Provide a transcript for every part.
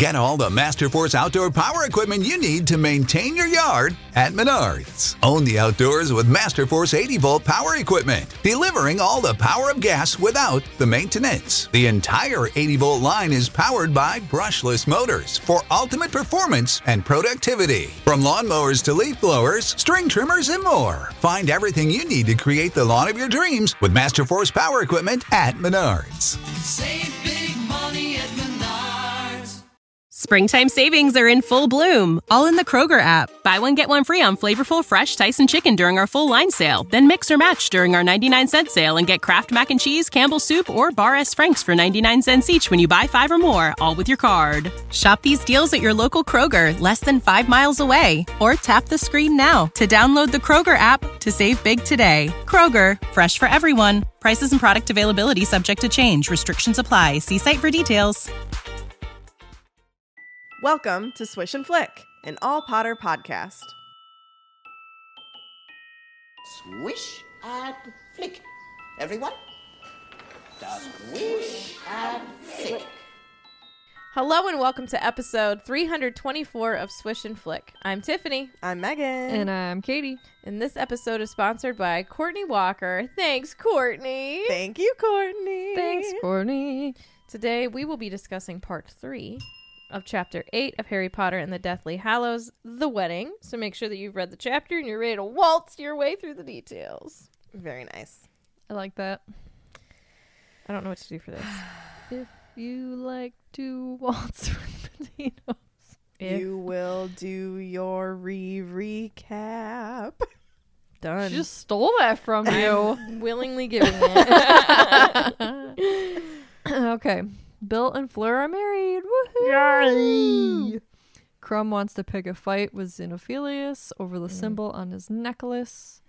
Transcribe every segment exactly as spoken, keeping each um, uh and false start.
Get all the Masterforce outdoor power equipment you need to maintain your yard at Menards. Own the outdoors with Masterforce eighty volt power equipment, delivering all the power of gas without the maintenance. The entire eighty volt line is powered by brushless motors for ultimate performance and productivity. From lawnmowers to leaf blowers, string trimmers, and more. Find everything you need to create the lawn of your dreams with Masterforce power equipment at Menards. Save big money at Menards. Springtime savings are in full bloom, all in the Kroger app. Buy one, get one free on flavorful fresh Tyson chicken during our full line sale. Then mix or match during our ninety-nine cent sale and get Kraft Mac and Cheese, Campbell's Soup, or Bar S. Frank's for ninety-nine cents each when you buy five or more, all with your card. Shop these deals at your local Kroger, less than five miles away. Or tap the screen now to download the Kroger app to save big today. Kroger, fresh for everyone. Prices and product availability subject to change. Restrictions apply. See site for details. Welcome to Swish and Flick, an All Potter podcast. Swish and flick. Everyone? Swish and flick. Hello and welcome to episode three hundred twenty-four of Swish and Flick. I'm Tiffany. I'm Megan. And I'm Katie. And this episode is sponsored by Courtney Walker. Thanks, Courtney. Thank you, Courtney. Thanks, Courtney. Today we will be discussing part three of chapter eight of Harry Potter and the Deathly Hallows, The Wedding. So make sure that you've read the chapter and you're ready to waltz your way through the details. Very nice. I like that. I don't know what to do for this. If you like to waltz with potatoes. If You will do your re-recap. done. She just stole that from you. willingly giving it. Okay. Bill and Fleur are married. Woohoo! Yay! Crumb wants to pick a fight with Xenophilius over the mm. symbol on his necklace.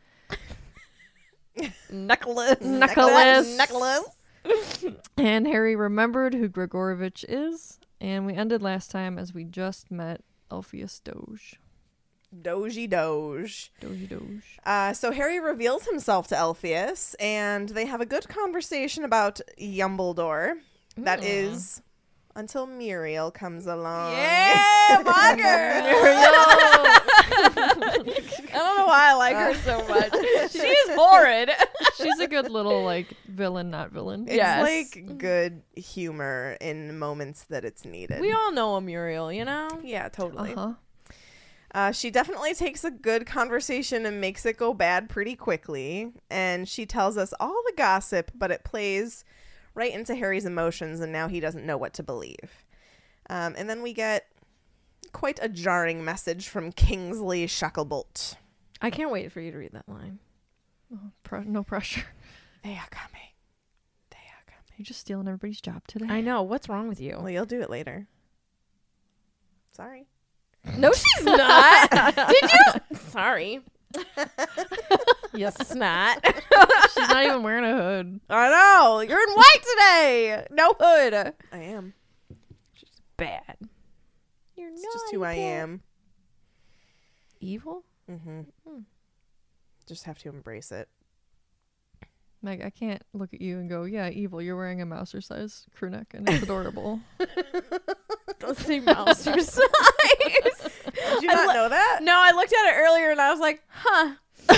Necklace. Necklace. Necklace. And Harry remembered who Gregorovich is. And we ended last time as we just met Elphius Doge. Doji Doge. Doji Doge. Uh, so Harry reveals himself to Elphius, and they have a good conversation about Yumbledore. That Aww. is until Muriel comes along. Yeah, my girl. I don't know why I like her so much. She's horrid. She's a good little, like, villain, not villain. It's Yes. like good humor in moments that it's needed. We all know a Muriel, you know? Yeah, totally. Uh-huh. Uh, she definitely takes a good conversation and makes it go bad pretty quickly. And she tells us all the gossip, but it plays right into Harry's emotions, and now he doesn't know what to believe. Um, and then we get quite a jarring message from Kingsley Shacklebolt. I can't wait for you to read that line. Oh, pre- no pressure. They are coming. They are coming. You're just stealing everybody's job today. I know. What's wrong with you? Well, you'll do it later. Sorry. No, she's not. Did you? Sorry. You snot. She's not even wearing a hood. I know. You're in white today. No hood. I am. She's bad. You're It's just who I am. Evil? Mm-hmm. Hmm. Just have to embrace it. Meg, I can't look at you and go, yeah, evil. You're wearing a mouser size crew neck and it's adorable. Don't say mouser size. Did you not lo- know that? No, I looked at it earlier and I was like, huh.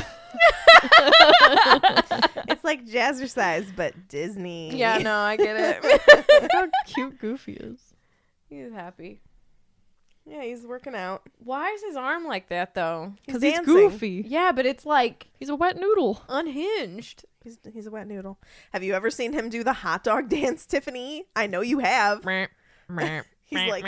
It's like Jazzercise, but Disney. Yeah, no, I get it. Look how cute Goofy is. He's happy. Yeah, he's working out. Why is his arm like that, though? Because he's, dancing. Goofy. Yeah, but it's like He's a wet noodle. unhinged. He's he's a wet noodle. Have you ever seen him do the hot dog dance, Tiffany? I know you have. He's like,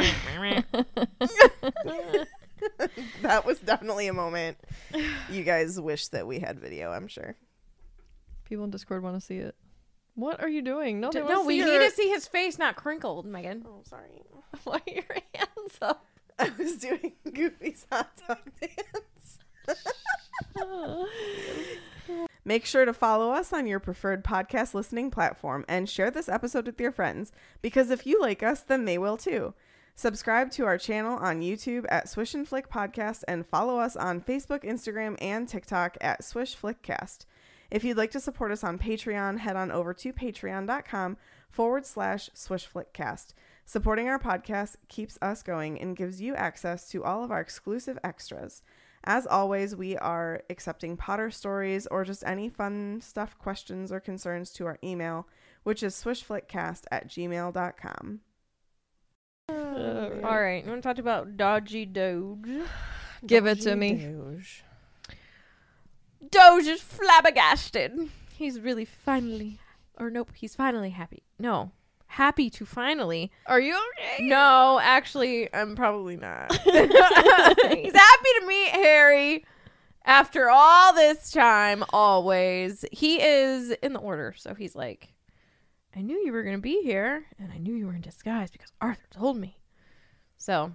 that was definitely a moment. You guys wish that we had video, I'm sure. People in Discord want to see it. What are you doing? No, they No, wanna we see need your- to see his face not crinkled, Megan. Oh, sorry. Why are your hands up? I was doing Goofy's hot dog dance. Make sure to follow us on your preferred podcast listening platform and share this episode with your friends, because if you like us, then they will too. Subscribe to our channel on YouTube at Swish and Flick Podcast and follow us on Facebook, Instagram, and TikTok at Swish Flickcast. If you'd like to support us on Patreon, head on over to patreon.com forward slash Swish Flickcast. Supporting our podcast keeps us going and gives you access to all of our exclusive extras. As always, we are accepting Potter stories or just any fun stuff, questions, or concerns to our email, which is swishflickcast at gmail dot com. Uh, all right, you want to talk about Dodgy Doge? Give it to me. Doge. Doge is flabbergasted. He's really finally, or nope, he's finally happy. No, happy to finally. Are you okay? No, actually, I'm probably not. He's happy to meet Harry after all this time, always. He is in the Order, so he's like, I knew you were going to be here, and I knew you were in disguise because Arthur told me. So,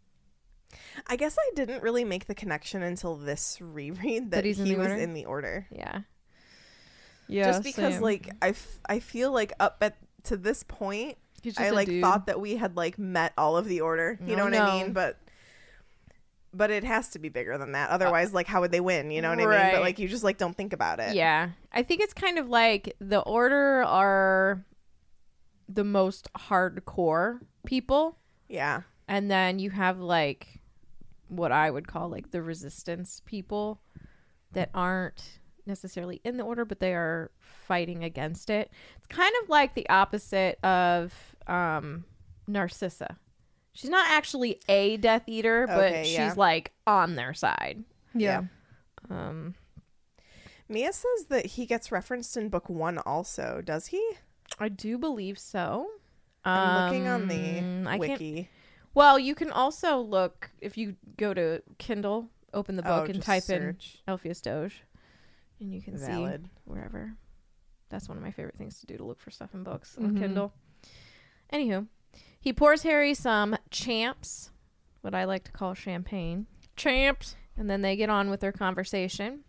I guess I didn't really make the connection until this reread that, That he's in he the was Order? in the Order. yeah. Yeah. Just because, same. like, I, f- I feel like up at to this point, He's just I a like dude. thought that we had like met all of the Order. You No, know what I no. mean? But but it has to be bigger than that. Otherwise, like, how would they win? You know what I mean? Right. But like, you just like don't think about it. Yeah. I think it's kind of like the Order are the most hardcore people. Yeah. And then you have like what I would call like the resistance people that aren't necessarily in the Order, but they are fighting against it. It's kind of like the opposite of um, Narcissa. She's not actually a Death Eater, but Okay, she's yeah. like on their side. Yeah. Um, Mia says that he gets referenced in book one also. Does he? I do believe so. I'm looking on Um, the I can't- wiki. Well, you can also look if you go to Kindle, open the book, Oh, and just type search. in Elphias Doge, and you can Valid. see wherever. That's one of my favorite things to do, to look for stuff in books Mhm. on Kindle. Anywho, he pours Harry some champs, what I like to call champagne. Champs. And then they get on with their conversation.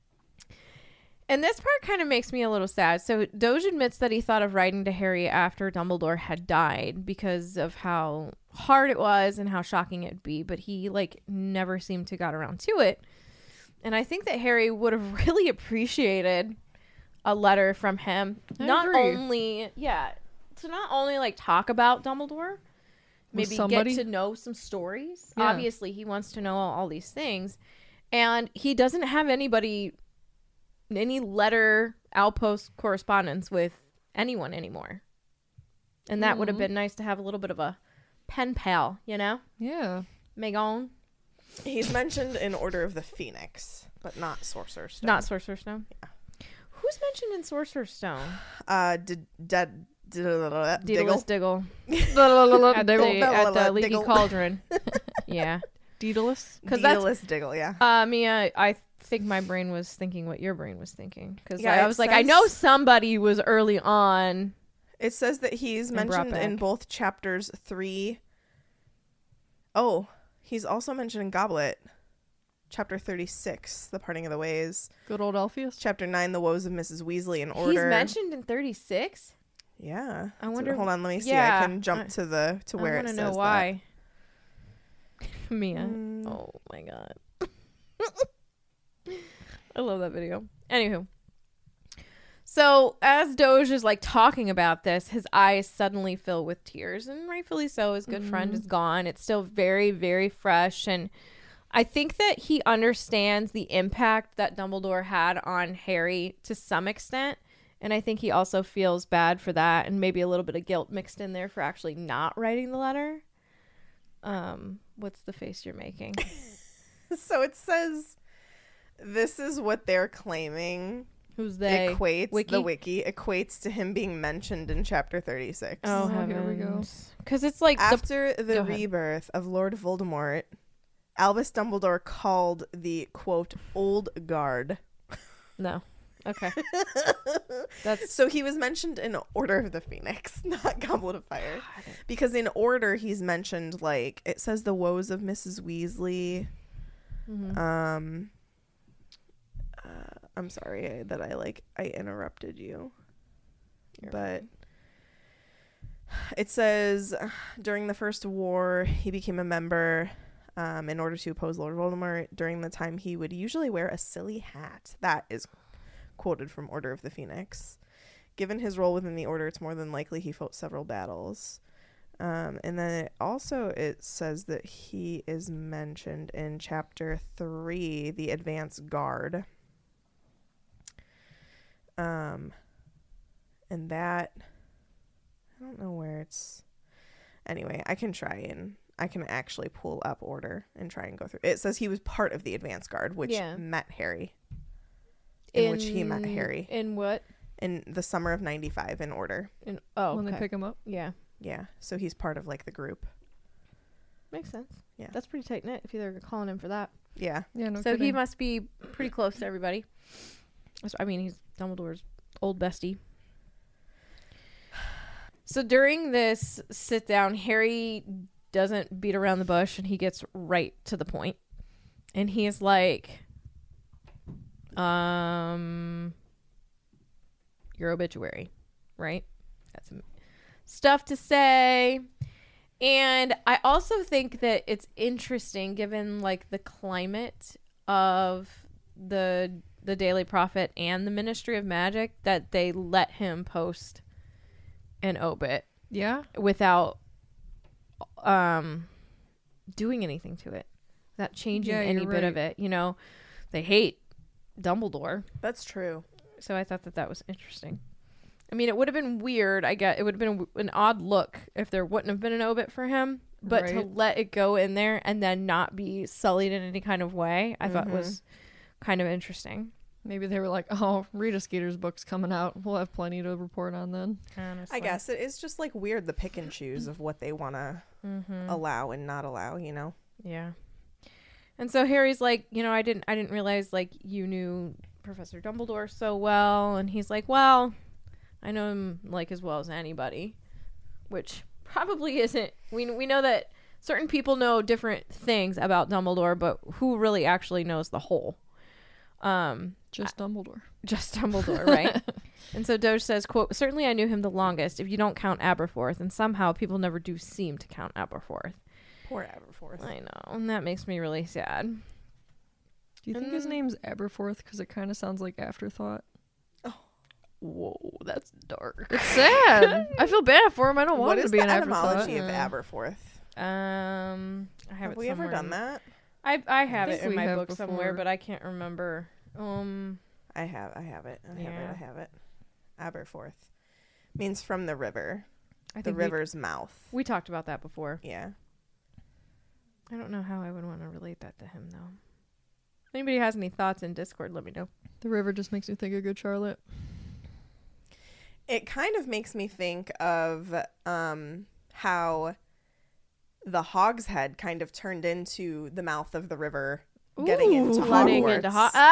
And this part kind of makes me a little sad. So Doge admits that he thought of writing to Harry after Dumbledore had died because of how hard it was and how shocking it'd be, but he like never seemed to got around to it. And I think that Harry would have really appreciated a letter from him. I not agree. only, yeah, to not only like talk about Dumbledore, maybe somebody? get to know some stories. Yeah. Obviously, he wants to know all, all these things. And he doesn't have anybody, any letter, outpost correspondence with anyone anymore. And that would have Mhm. been nice to have a little bit of a pen pal, you know? Yeah. Megon. He's mentioned in Order of the Phoenix, but not Sorcerer's Stone. Not Sorcerer's Stone. Yeah. Who's mentioned in Sorcerer's Stone? uh, did dead Daedalus Diggle. Diggle. at the, Diggle. at the Leaky Diggle. Cauldron. Yeah. Daedalus. Because that's Daedalus Diggle, yeah. Uh, Mia, I think my brain was thinking what your brain was thinking. Because Yeah, I it was like, I says- know somebody was early on. It says that he's And brought mentioned in back. both chapters three. Oh, he's also mentioned in Goblet. Chapter thirty-six, The Parting of the Ways. Good old Elphias. Chapter nine, The Woes of Missus Weasley in Order. He's mentioned in thirty-six. Yeah. I So wonder- hold on, let me see. yeah, I can jump I- to the to where I it want says to know that. why. Mia. Mm. Oh my god. I love that video. Anywho. So as Doge is like talking about this, his eyes suddenly fill with tears, and rightfully so. His good friend is gone. It's still very, very fresh, and I think that he understands the impact that Dumbledore had on Harry to some extent, and I think he also feels bad for that, and maybe a little bit of guilt mixed in there for actually not writing the letter. Um, what's the face you're making? So it says this is what they're claiming Who's they? equates Wiki? the wiki equates to him being mentioned in chapter thirty-six. Oh, Oh, here we go. Because it's like the After the Go ahead. rebirth of Lord Voldemort, Albus Dumbledore called the quote old guard. no. Okay. That's So he was mentioned in Order of the Phoenix, not Goblet of Fire. Because in Order he's mentioned, like, it says the woes of Missus Weasley. Mhm. Um uh, I'm sorry that I like I interrupted you. You're but it says during the First War he became a member um, in order to oppose Lord Voldemort. During the time he would usually wear a silly hat. That is quoted from Order of the Phoenix. Given his role within the Order, it's more than likely he fought several battles. Um, and then it also it says that he is mentioned in chapter three, the advance guard. Um, and that I don't know where it's. Anyway, I can try and I can actually pull up order and try and go through. It says he was part of the advance guard, which Yeah. met Harry. In, which he met Harry In what? in the summer of ninety-five in order. In oh, when okay. they pick him up. Yeah, Yeah, so he's part of like the group. makes sense. Yeah. That's pretty tight knit if they're calling him for that. Yeah. Yeah, no so he kidding. must be pretty close to everybody. So- I mean, he's Dumbledore's old bestie. So during this sit down, Harry doesn't beat around the bush and he gets right to the point. And he is like, um, your obituary, right? Got some stuff to say. And I also think that it's interesting given like the climate of the the Daily Prophet and the Ministry of Magic that they let him post an obit Yeah. without um doing anything to it, without changing Yeah, any you're bit of right. it. You know, they hate Dumbledore, That's true. so I thought that that was interesting. I mean, it would have been weird. I get it would have been a, an odd look if there wouldn't have been an obit for him, but to Right. let it go in there and then not be sullied in any kind of way, I thought Mhm. was kind of interesting. Maybe they were like, oh, Rita Skeeter's book's coming out. We'll have plenty to report on then. Honestly. I guess it is just like weird the pick and choose of what they want to Mm-hmm. allow and not allow, you know? Yeah. And so Harry's like, you know, I didn't I didn't realize like you knew Professor Dumbledore so well, and he's like, well, I know him like as well as anybody, which probably isn't. We we know that certain people know different things about Dumbledore, but who really actually knows the whole? Um Just Dumbledore. just Dumbledore, right? And so Doge says, quote, certainly I knew him the longest if you don't count Aberforth, and somehow people never do seem to count Aberforth. Poor Aberforth. I know, and that makes me really sad. Do you think his Mm. name's Aberforth? Because it kind of sounds like Afterthought. Whoa, that's dark. It's sad. I feel bad for him. I don't want What him is to be the an Afterthought. etymology of Mm. Aberforth? Um, I have, Have it we ever somewhere done in- that? I I have I it think in we my have book somewhere, before. but I can't remember. Um, I have. I have it. I have it. Yeah. I have it. Aberforth means from the river, I the think we, river's mouth. we talked about that before. Yeah. I don't know how I would want to relate that to him though. If anybody has any thoughts in Discord, let me know. The river just makes me think of Good Charlotte. It kind of makes me think of um, how the Hog's Head kind of turned into the mouth of the river, getting into Flooding Hogwarts. into ho-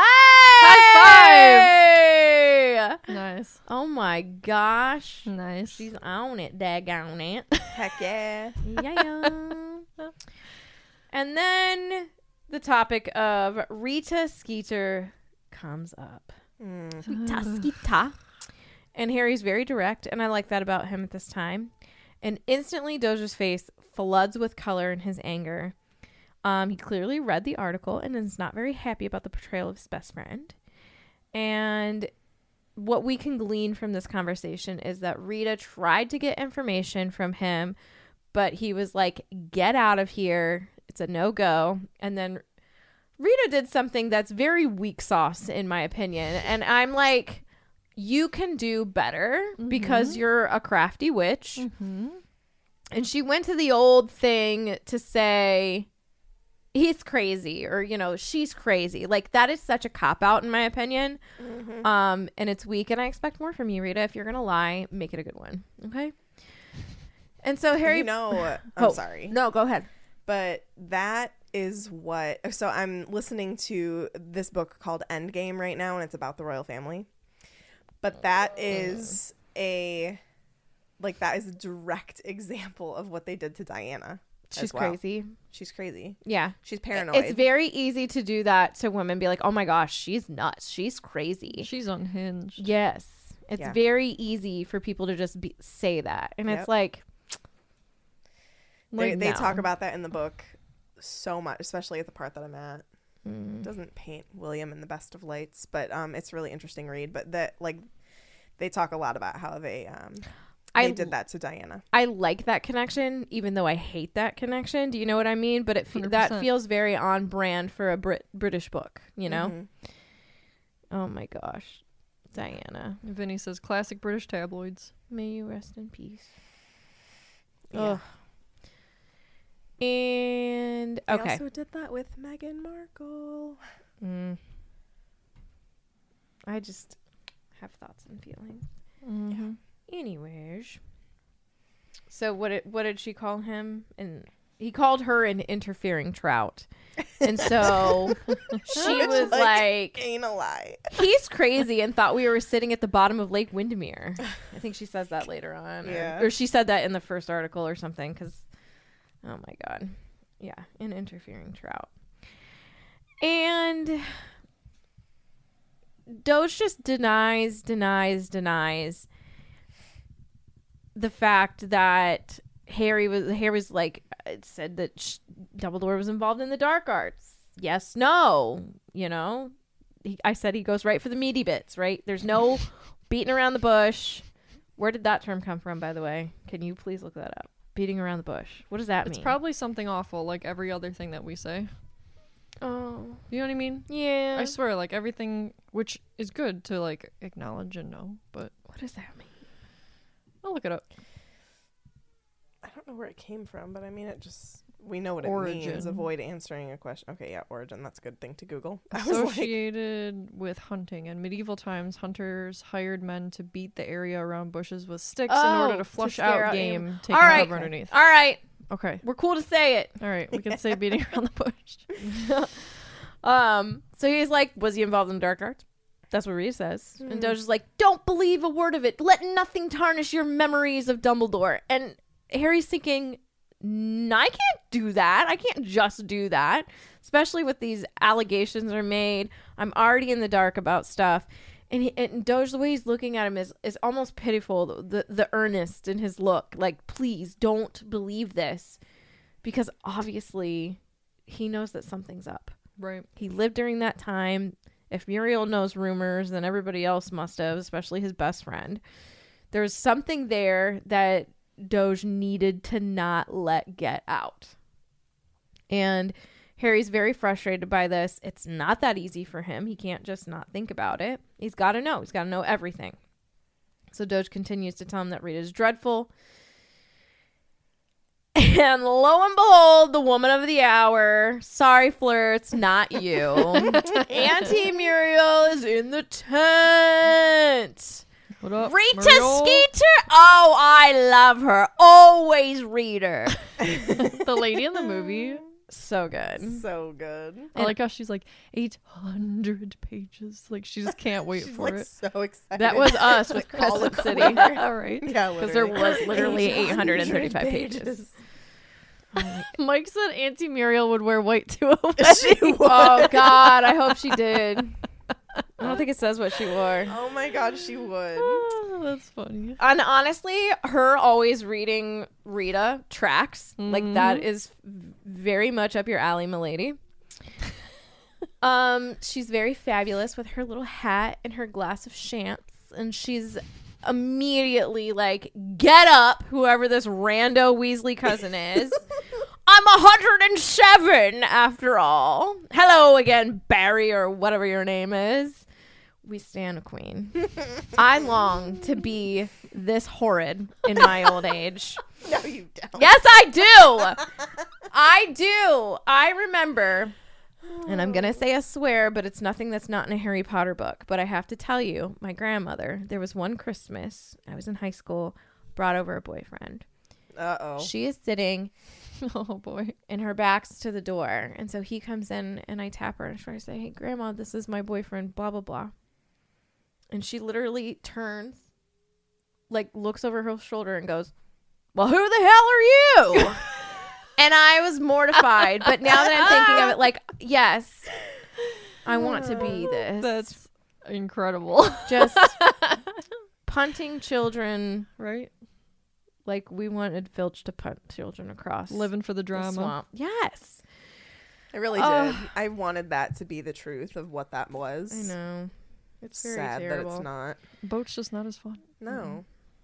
High Hey! Nice. Oh my gosh. Nice. She's on it, daggone it. Heck yeah. yeah. And then the topic of Rita Skeeter comes up. Mm. Rita Skeeter. And Harry's very direct, and I like that about him at this time. And instantly Doja's face floods with color in his anger. Um, he clearly read the article and is not very happy about the portrayal of his best friend. And what we can glean from this conversation is that Rita tried to get information from him, but he was like, get out of here. It's a no-go. And then Rita did something that's very weak sauce, in my opinion. And I'm like, you can do better because you're a crafty witch. Mm-hmm. And she went to the old thing to say he's crazy, or, you know, she's crazy. Like, that is such a cop-out, in my opinion. Mm-hmm. Um, and it's weak, and I expect more from you, Rita. If you're going to lie, make it a good one. Okay? And so Harry... You know, I'm Oh, sorry. No, go ahead. But that is what. So I'm listening to this book called Endgame right now, and it's about the royal family. But that is a. Like, that is a direct example of what they did to Diana. as She's well. crazy. She's crazy. Yeah. She's paranoid. It's very easy to do that to women. Be like, oh my gosh, she's nuts. She's crazy. She's unhinged. Yes. It's Yeah. very easy for people to just be, say that. And Yep. it's like, They, like, they no. talk about that in the book so much, especially at the part that I'm at. Mm. It doesn't paint William in the best of lights, but um, it's a really interesting read. But that, like, they talk a lot about how they um, I they did that to Diana. I like that connection, even though I hate that connection. Do you know what I mean? But it fe- that feels very on brand for a Brit- British book, you know? Mhm. Oh my gosh. Diana. Vinny says classic British tabloids. May you rest in peace. Yeah. Ugh. And They okay. also did that with Meghan Markle. Mm. I just have thoughts and feelings. Mm-hmm. Anyways, so what did what did she call him? And he called her an interfering trout, and so she Which, was like, like, Ain't a lie. "He's crazy," and thought we were sitting at the bottom of Lake Windermere. I think she says that later on, or- Yeah. or, she said that in the first article or something. Because, oh my god, yeah, an interfering trout, and Doge just denies, denies, denies the fact that Harry was Harry was like it said that sh- Dumbledore was involved in the dark arts. Yes, no, you know. He, I said he goes right for the meaty bits, right? There's no beating around the bush. Where did that term come from, by the way? Can you please look that up? Beating around the bush. What does that It's mean? probably something awful, like every other thing that we say. Oh, You know what I mean? yeah. I swear, like everything, which is good to like acknowledge and know, but What does that mean? I'll look it up. I don't know where it came from, but I mean, it just we know what it means. Origin. Avoid answering a question. Okay, yeah, origin. That's a good thing to Google. I was like, Associated with hunting. In medieval times, hunters hired men to beat the area around bushes with sticks in Oh, order to to flush scare out out game, game. taking All right. cover underneath. All right, Okay. we're cool to say it. All right. We can say beating around the bush. Um, so he's like, was he involved in dark arts? That's what Rita says. And Doge is like, don't believe a word of it. Let nothing tarnish your memories of Dumbledore. And Harry's thinking, "N- I can't do that. I can't just do that. Especially with these allegations are made. I'm already in the dark about stuff." And, he, and Doge, the way he's looking at him is, is almost pitiful. The, the the earnest in his look. Like, please don't believe this. Because obviously he knows that something's up. Right. He lived during that time. If Muriel knows rumors, then everybody else must have, especially his best friend. There's something there that Doge needed to not let get out. And Harry's very frustrated by this. It's not that easy for him. He can't just not think about it. He's got to know. He's got to know everything. So Doge continues to tell him that Rita's dreadful. And lo and behold, the woman of the hour. Sorry, Flirts, not you. Auntie Muriel is in the tent. What up, Rita Muriel? Skeeter. Oh, I love her. Always read her. The lady in the movie. So good. so good. I like how she's like eight hundred pages. Like she just can't wait She's for like it. so excited. That was us with Call Crescent it City. All right. Yeah, Because there literally. was literally eight hundred thirty-five pages. Mike said Auntie Muriel would wear white to a She wedding. would. Oh, God. I hope she did. I don't think it says what she wore. Oh my god, she would. Oh, that's funny. And honestly, her always reading Rita tracks. Like that is v- very much up your alley, milady. um, she's very fabulous with her little hat and her glass of champs, and she's immediately like, "Get up, whoever this rando Weasley cousin is." I'm a hundred and seven after all. Hello again, Barry, or whatever your name is. We stand a queen. I long to be this horrid in my old age. No, you don't. Yes, I do. I do. I remember, and I'm going to say a swear, but it's nothing that's not in a Harry Potter book. But I have to tell you, my grandmother, there was one Christmas, I was in high school, brought over a boyfriend. Uh-oh. She is sitting Oh boy. and her back's to the door. And so he comes in and I tap her and I say, "Hey, Grandma, this is my boyfriend, blah, blah, blah." And she literally turns, like looks over her shoulder and goes, "Well, who the hell are you?" And I was mortified. But now that I'm thinking of it, like, yes, I want to be this. That's incredible. Just punting children Right? like we wanted Filch to punt children across Living for the the drama. swamp. Yes. I really Ugh. did. I wanted that to be the truth of what that was. I know. It's very Sad terrible. that it's not. Boat's just not as fun. No. It's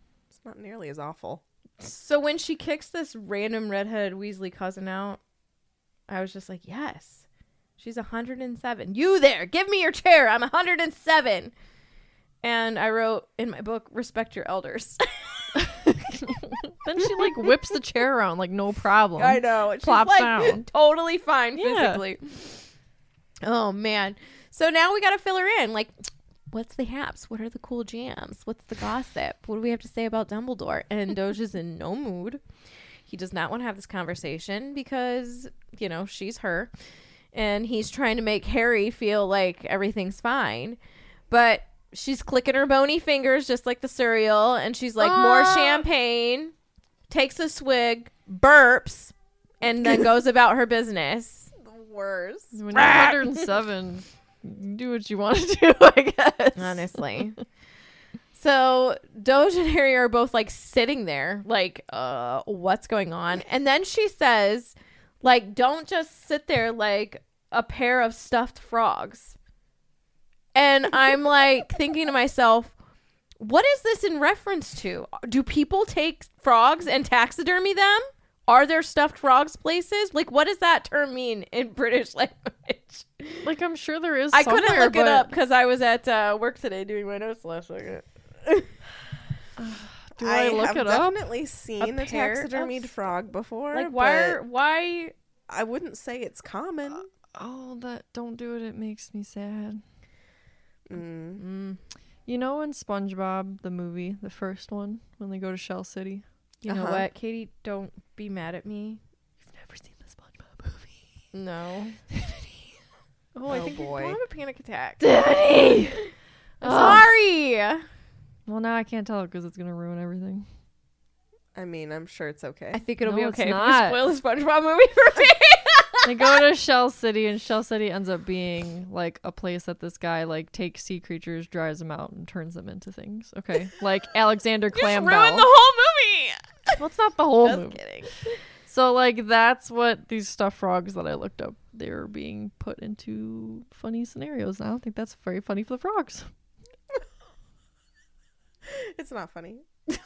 Not nearly as awful. So when she kicks this random redheaded Weasley cousin out, I was just like, yes, she's one hundred seven. You there, give me your chair. I'm one hundred seven. And I wrote in my book, respect your elders. Then she like whips the chair around like no problem. I know. She's Plops like, down. totally fine Yeah. physically. Oh, man. So now we got to fill her in. Like, what's the haps? What are the cool jams? What's the gossip? What do we have to say about Dumbledore? And Doge is in no mood. He does not want to have this conversation because, you know, she's her. And he's trying to make Harry feel like everything's fine. But she's clicking her bony fingers just like the cereal. And she's like, more champagne. Takes a swig, burps, and then goes about her business. The worst. When you're one hundred seven, you can do what you want to do, I guess. Honestly. So Doge and Harry are both like sitting there like, uh, what's going on? And then she says, like, don't just sit there like a pair of stuffed frogs. And I'm like thinking to myself, what is this in reference to? Do people take frogs and taxidermy them? Are there stuffed frogs places? Like, what does that term mean in British language? Like, I'm sure there is. I couldn't somewhere, look it but up because I was at uh, work today doing my notes last second. Do I, look have it up? definitely seen A a pair taxidermied of- frog before. Like, why? Are, but why? I wouldn't say it's common. Oh, that don't do it. It makes me sad. Mm. Mm. You know, in SpongeBob the movie, the first one, when they go to Shell City. You know Uh-huh. what, Katie? Don't be mad at me. You've never seen the SpongeBob movie. No. Oh, I Oh, think boy. you're having a panic attack. Daddy! I'm sorry. Well, now I can't tell because it's gonna ruin everything. I mean, I'm sure it's okay. I think it'll No, be it's okay if not. we spoil the SpongeBob movie for me. They go to Shell City, and Shell City ends up being like a place that this guy like takes sea creatures, dries them out, and turns them into things. Okay, like Alexander Just Clam ruined Bell. the whole movie. Well, it's not the whole Just movie. kidding. So like that's what these stuffed frogs that I looked up, they're being put into funny scenarios. And I don't think that's very funny for the frogs. It's not funny.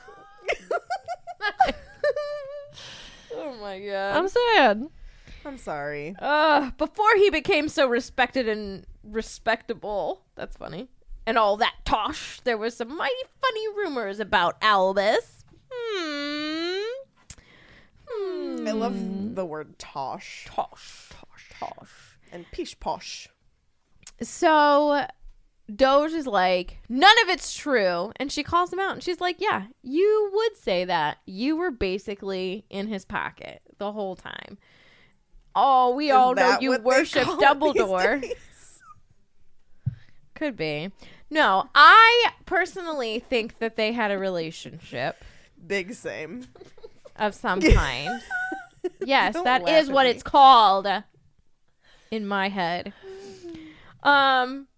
Oh my god. I'm sad. I'm sorry. Uh, before he became so respected and respectable, that's funny, and all that tosh, there was some mighty funny rumors about Albus. Hmm. Hmm. I love the word tosh Tosh, tosh, tosh. and pish posh. So Doge is like, none of it's true. And she calls him out and she's like, yeah, you would say that. You were basically in his pocket the whole time. Oh, we Is all know that you what they worship call it these Dumbledore. days? Could be. No, I personally think that they had a relationship Big same. of some kind. Yes, Don't that laugh is at what me. it's called in my head. Um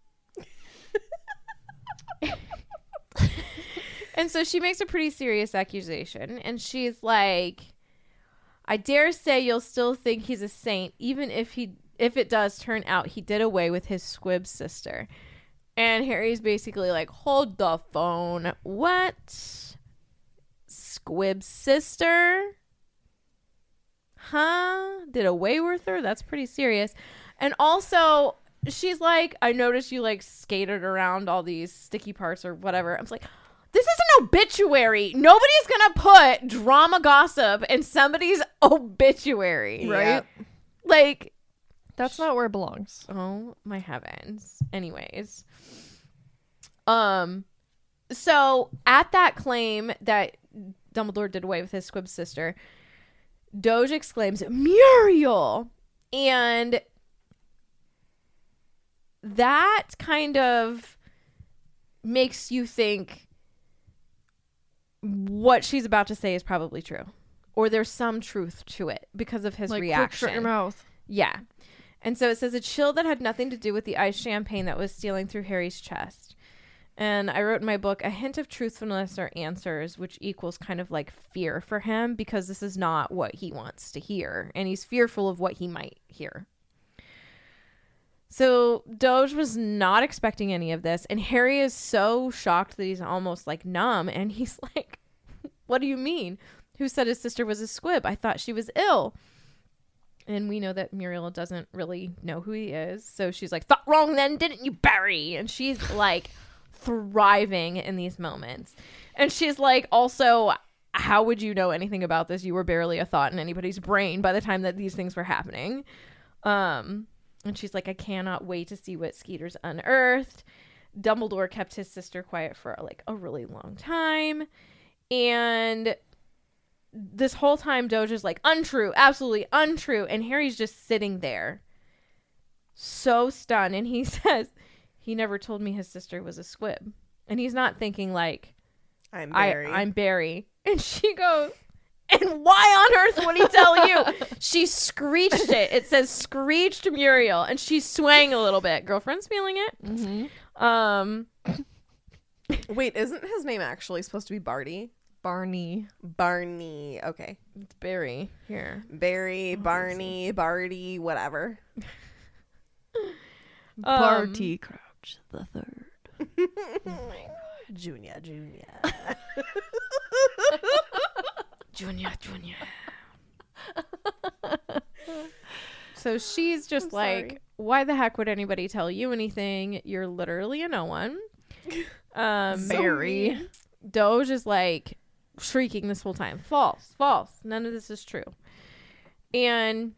And so she makes a pretty serious accusation and she's like, I dare say you'll still think he's a saint even if he if it does turn out he did away with his squib sister. And Harry's basically like, hold the phone. What? Squib sister? Huh? Did away with her? That's pretty serious. And also, she's like, I noticed you like skated around all these sticky parts or whatever. I was like, this is an obituary. Nobody's gonna put drama gossip in somebody's obituary. Right? Yep. Like, That's not where it belongs. oh my heavens. Anyways. Um so at that claim that Dumbledore did away with his squib sister, Doge exclaims, Muriel! And that kind of makes you think what she's about to say is probably true. Or there's some truth to it because of his Like, quick, reaction. shut your mouth. Yeah. And so it says a chill that had nothing to do with the iced champagne that was stealing through Harry's chest. And I wrote in my book, a hint of truthfulness or answers, which equals kind of like fear for him because this is not what he wants to hear. And he's fearful of what he might hear. So Doge was not expecting any of this. And Harry is so shocked that he's almost like numb. And he's like, What do you mean? Who said his sister was a squib? I thought she was ill. And we know that Muriel doesn't really know who he is. So she's like, thought wrong then, didn't you, Barry? And she's like thriving in these moments. And she's like, also, how would you know anything about this? You were barely a thought in anybody's brain by the time that these things were happening. Um, and she's like, I cannot wait to see what Skeeter's unearthed. Dumbledore kept his sister quiet for like a really long time. And this whole time Doge is like, untrue, absolutely untrue. And Harry's just sitting there so stunned. And he says, he never told me his sister was a squib. And he's not thinking like, I'm Barry. I, I'm Barry. And she goes, and why on earth would he tell you? She screeched it. It says screeched Muriel. And she's swaying a little bit. Girlfriend's feeling it. Mm-hmm. Um, Wait, isn't his name actually supposed to be Barty? Barney. Barney. Okay. it's Barry here. Barry, Barney, Barty, whatever. Barty Crouch the third. Junior, Junior. Junior, Junior. So she's just I'm like, sorry. why the heck would anybody tell you anything? You're literally a no one. Um, So Barry. mean. Doge is like shrieking this whole time. False, false. None of this is true. And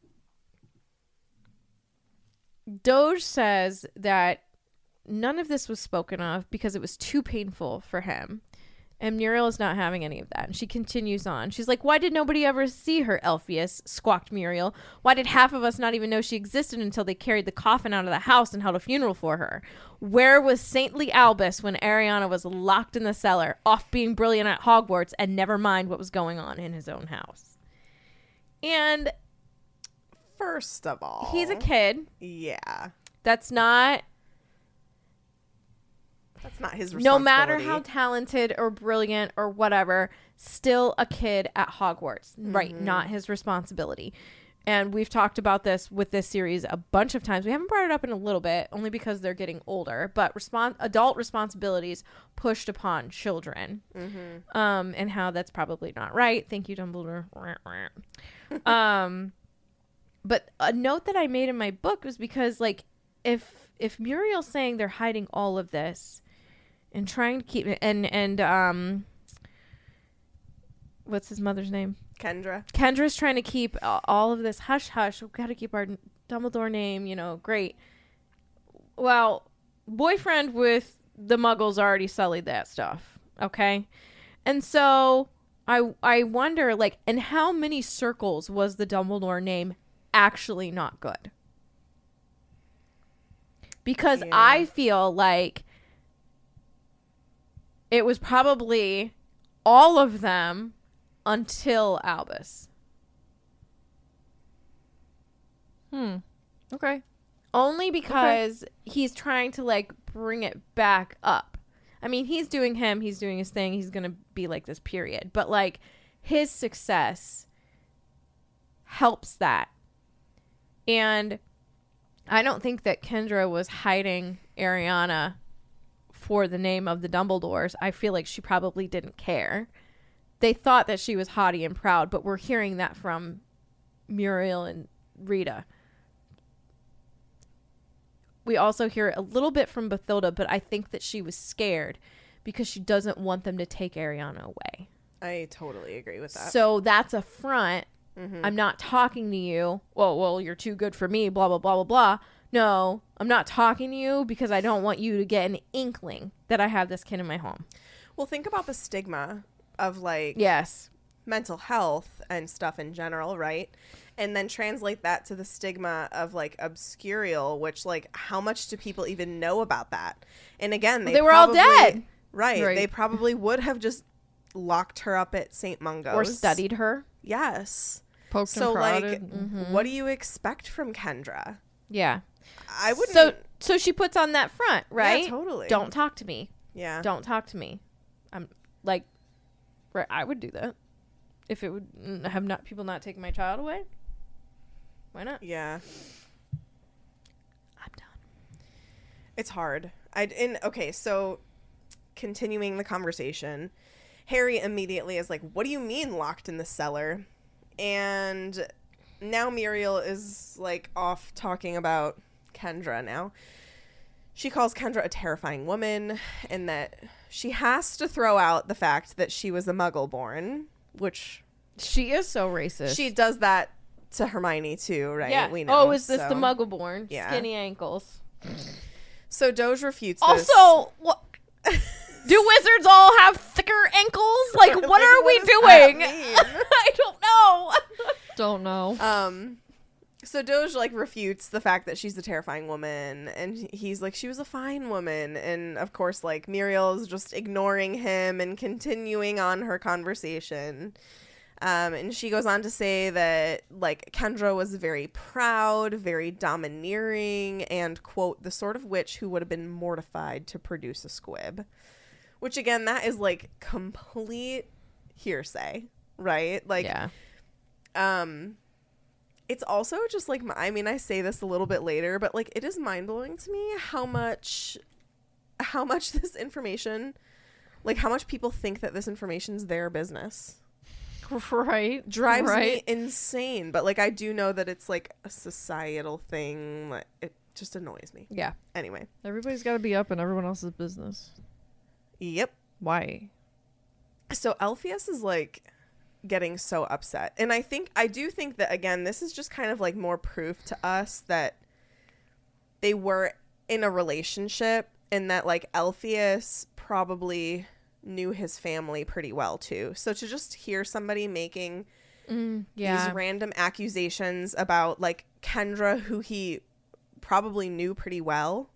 Doge says that none of this was spoken of because it was too painful for him. And Muriel is not having any of that. And she continues on. She's like, why did nobody ever see her, Elpheus? Squawked Muriel. Why did half of us not even know she existed until they carried the coffin out of the house and held a funeral for her? Where was saintly Albus when Ariana was locked in the cellar, off being brilliant at Hogwarts, and never mind what was going on in his own house? And First of all, he's a kid. Yeah. That's not... That's not his No responsibility. matter how talented or brilliant or whatever, still a kid at Hogwarts. Right. Not his responsibility. And we've talked about this with this series a bunch of times. We haven't brought it up in a little bit, only because they're getting older. But respons- adult responsibilities pushed upon children. Mm-hmm. Um, and how that's probably not right. Thank you, Dumbledore. um, but a note that I made in my book was because, like, if if Muriel's saying they're hiding all of this and trying to keep and and um what's his mother's name? Kendra. Kendra's trying to keep a- all of this hush hush. We've got to keep our Dumbledore name, you know, great. Well, boyfriend with the Muggles already sullied that stuff, okay? And so I I wonder, like, in how many circles was the Dumbledore name actually not good? Because Yeah. I feel like it was probably all of them until Albus. Hmm. Okay. Only because he's trying to, like, bring it back up. I mean, he's doing him, he's doing his thing, he's going to be like this, period. But, like, his success helps that. And I don't think that Kendra was hiding Ariana for the name of the Dumbledores. I feel like she probably didn't care. They thought that she was haughty and proud, but we're hearing that from Muriel and Rita. We also hear a little bit from Bathilda, but I think that she was scared because she doesn't want them to take Ariana away. I totally agree with that. So that's a front. Mhm. I'm not talking to you. Well, well, you're too good for me, blah, blah, blah, blah, blah. No, I'm not talking to you because I don't want you to get an inkling that I have this kid in my home. Well, think about the stigma of, like, Yes. mental health and stuff in general, right? And then translate that to the stigma of, like, obscurial, which, like, how much do people even know about that? And again, they, They were all probably- dead. Right, Right. They probably would have just locked her up at Saint Mungo's. Or studied her. Yes. Poked So, and like, prodded. Mm-hmm. what do you expect from Kendra? Yeah. I wouldn't. So, so she puts on that front, right? Yeah, totally. Don't talk to me. Yeah. Don't talk to me. I'm like, right, I would do that if it would mm, have not people not taking my child away. Why not? Yeah. I'm done. It's hard. I in okay, so continuing the conversation, Harry immediately is like, what do you mean locked in the cellar? And now Muriel is like off talking about Kendra now. She calls Kendra a terrifying woman and that she has to throw out the fact that she was a Muggle born, which She is so racist. she does that to Hermione too, right? Yeah. We know. Oh, is this so. the Muggle born? Yeah. Skinny ankles. So Doge refutes this. Also, what? Do wizards all have thicker ankles? Like, what Like, are what we does doing? that mean? I don't know. Don't know. Um, so Doge like refutes the fact that she's a terrifying woman, and he's like, she was a fine woman, and of course, like Muriel's just ignoring him and continuing on her conversation. Um, and she goes on to say that like Kendra was very proud, very domineering, and quote, the sort of witch who would have been mortified to produce a squib. Which again, that is like complete hearsay, right? Like, Yeah. um, it's also just like, I mean, I say this a little bit later, but like, it is mind blowing to me how much, how much this information, like how much people think that this information's their business. Right. Drives right. me insane. But like, I do know that it's like a societal thing. Like, it just annoys me. Yeah. Anyway. Everybody's got to be up in everyone else's business. Yep. Why? So Alpheus is like getting so upset. And I think, I do think that, again, this is just kind of like more proof to us that they were in a relationship and that like Alpheus probably knew his family pretty well too. So to just hear somebody making Mm, yeah. these random accusations about like Kendra, who he probably knew pretty well,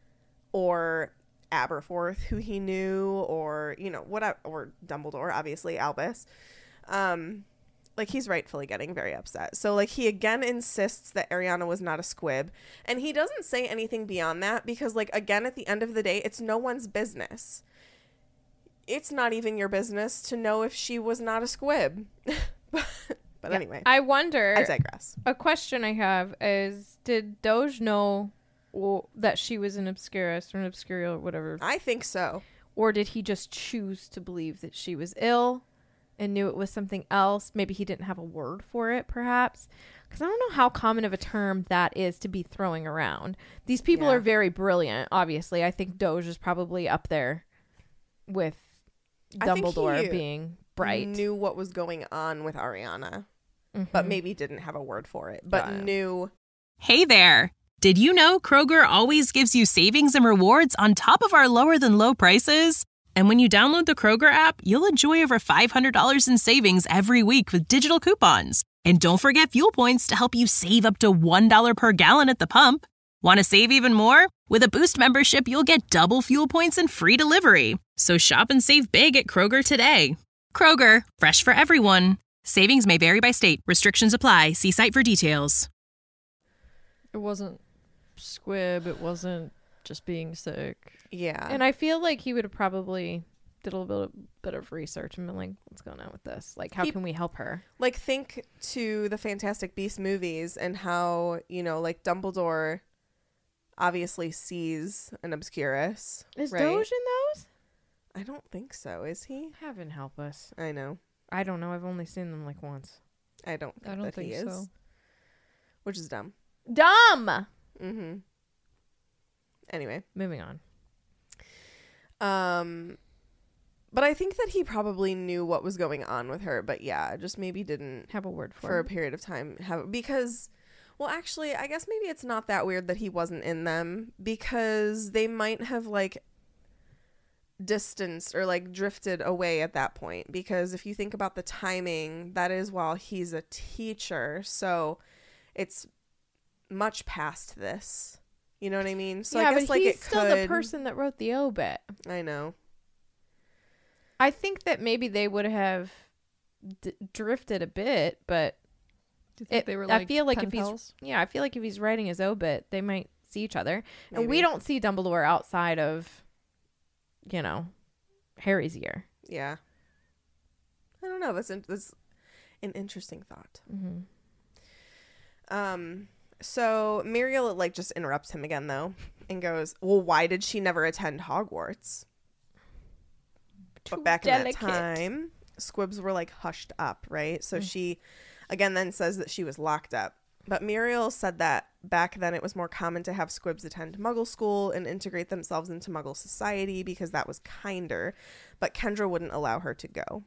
or Aberforth, who he knew, or, you know, whatever, or Dumbledore, obviously, Albus. Um, like, he's rightfully getting very upset. So, like, he again insists that Ariana was not a squib. And he doesn't say anything beyond that because, like, again, at the end of the day, it's no one's business. It's not even your business to know if she was not a squib. but but Yeah. anyway, I wonder. I digress. A question I have is, did Doge know w- that she was an Obscurus or an Obscurial or whatever? I think so. Or did he just choose to believe that she was ill and knew it was something else? Maybe he didn't have a word for it, perhaps. Because I don't know how common of a term that is to be throwing around. These people Yeah. are very brilliant, obviously. I think Doge is probably up there with I think Dumbledore he being bright. Knew what was going on with Ariana, Mhm. but maybe didn't have a word for it. But Got it. knew. Hey there! Did you know Kroger always gives you savings and rewards on top of our lower than low prices? And when you download the Kroger app, you'll enjoy over five hundred dollars in savings every week with digital coupons. And don't forget fuel points to help you save up to one dollar per gallon at the pump. Want to save even more? With a Boost membership, you'll get double fuel points and free delivery. So shop and save big at Kroger today. Kroger, fresh for everyone. Savings may vary by state. Restrictions apply. See site for details. It wasn't squib. It wasn't just being sick. Yeah. And I feel like he would have probably did a little bit of, bit of research and been like, what's going on with this? Like, how He- can we help her? like, think to the Fantastic Beasts movies and how, you know, like Dumbledore obviously sees an Obscurus. Is right? Doge in those? I don't think so. Is he? Heaven help us. I know. I don't know. I've only seen them like once. I don't think I don't that think he is. so. Which is dumb. Dumb! Mm-hmm. Anyway. Moving on. Um, but I think that he probably knew what was going on with her. But yeah, just maybe didn't Have a word for, for a it. period of time have because well actually I guess maybe it's not that weird that he wasn't in them because they might have like distanced or like drifted away at that point, because if you think about the timing, that is while he's a teacher, so it's much past this, you know what I mean? So yeah, I guess but like he's it still could the person that wrote the obit. I know. I think that maybe they would have d- drifted a bit, but Do you think it, they were I like feel like pen if he's pals? yeah, I feel like if he's writing his obit, they might see each other, and we Maybe. don't see Dumbledore outside of, you know, Harry's year. Yeah, I don't know, that's, in- that's an interesting thought. Mm-hmm. Um, so Muriel like just interrupts him again though and goes, well, why did she never attend Hogwarts? But back delicate. in that time, squibs were like hushed up, right? So mm. she, again, then says that she was locked up. But Muriel said that back then it was more common to have squibs attend Muggle school and integrate themselves into Muggle society because that was kinder. But Kendra wouldn't allow her to go.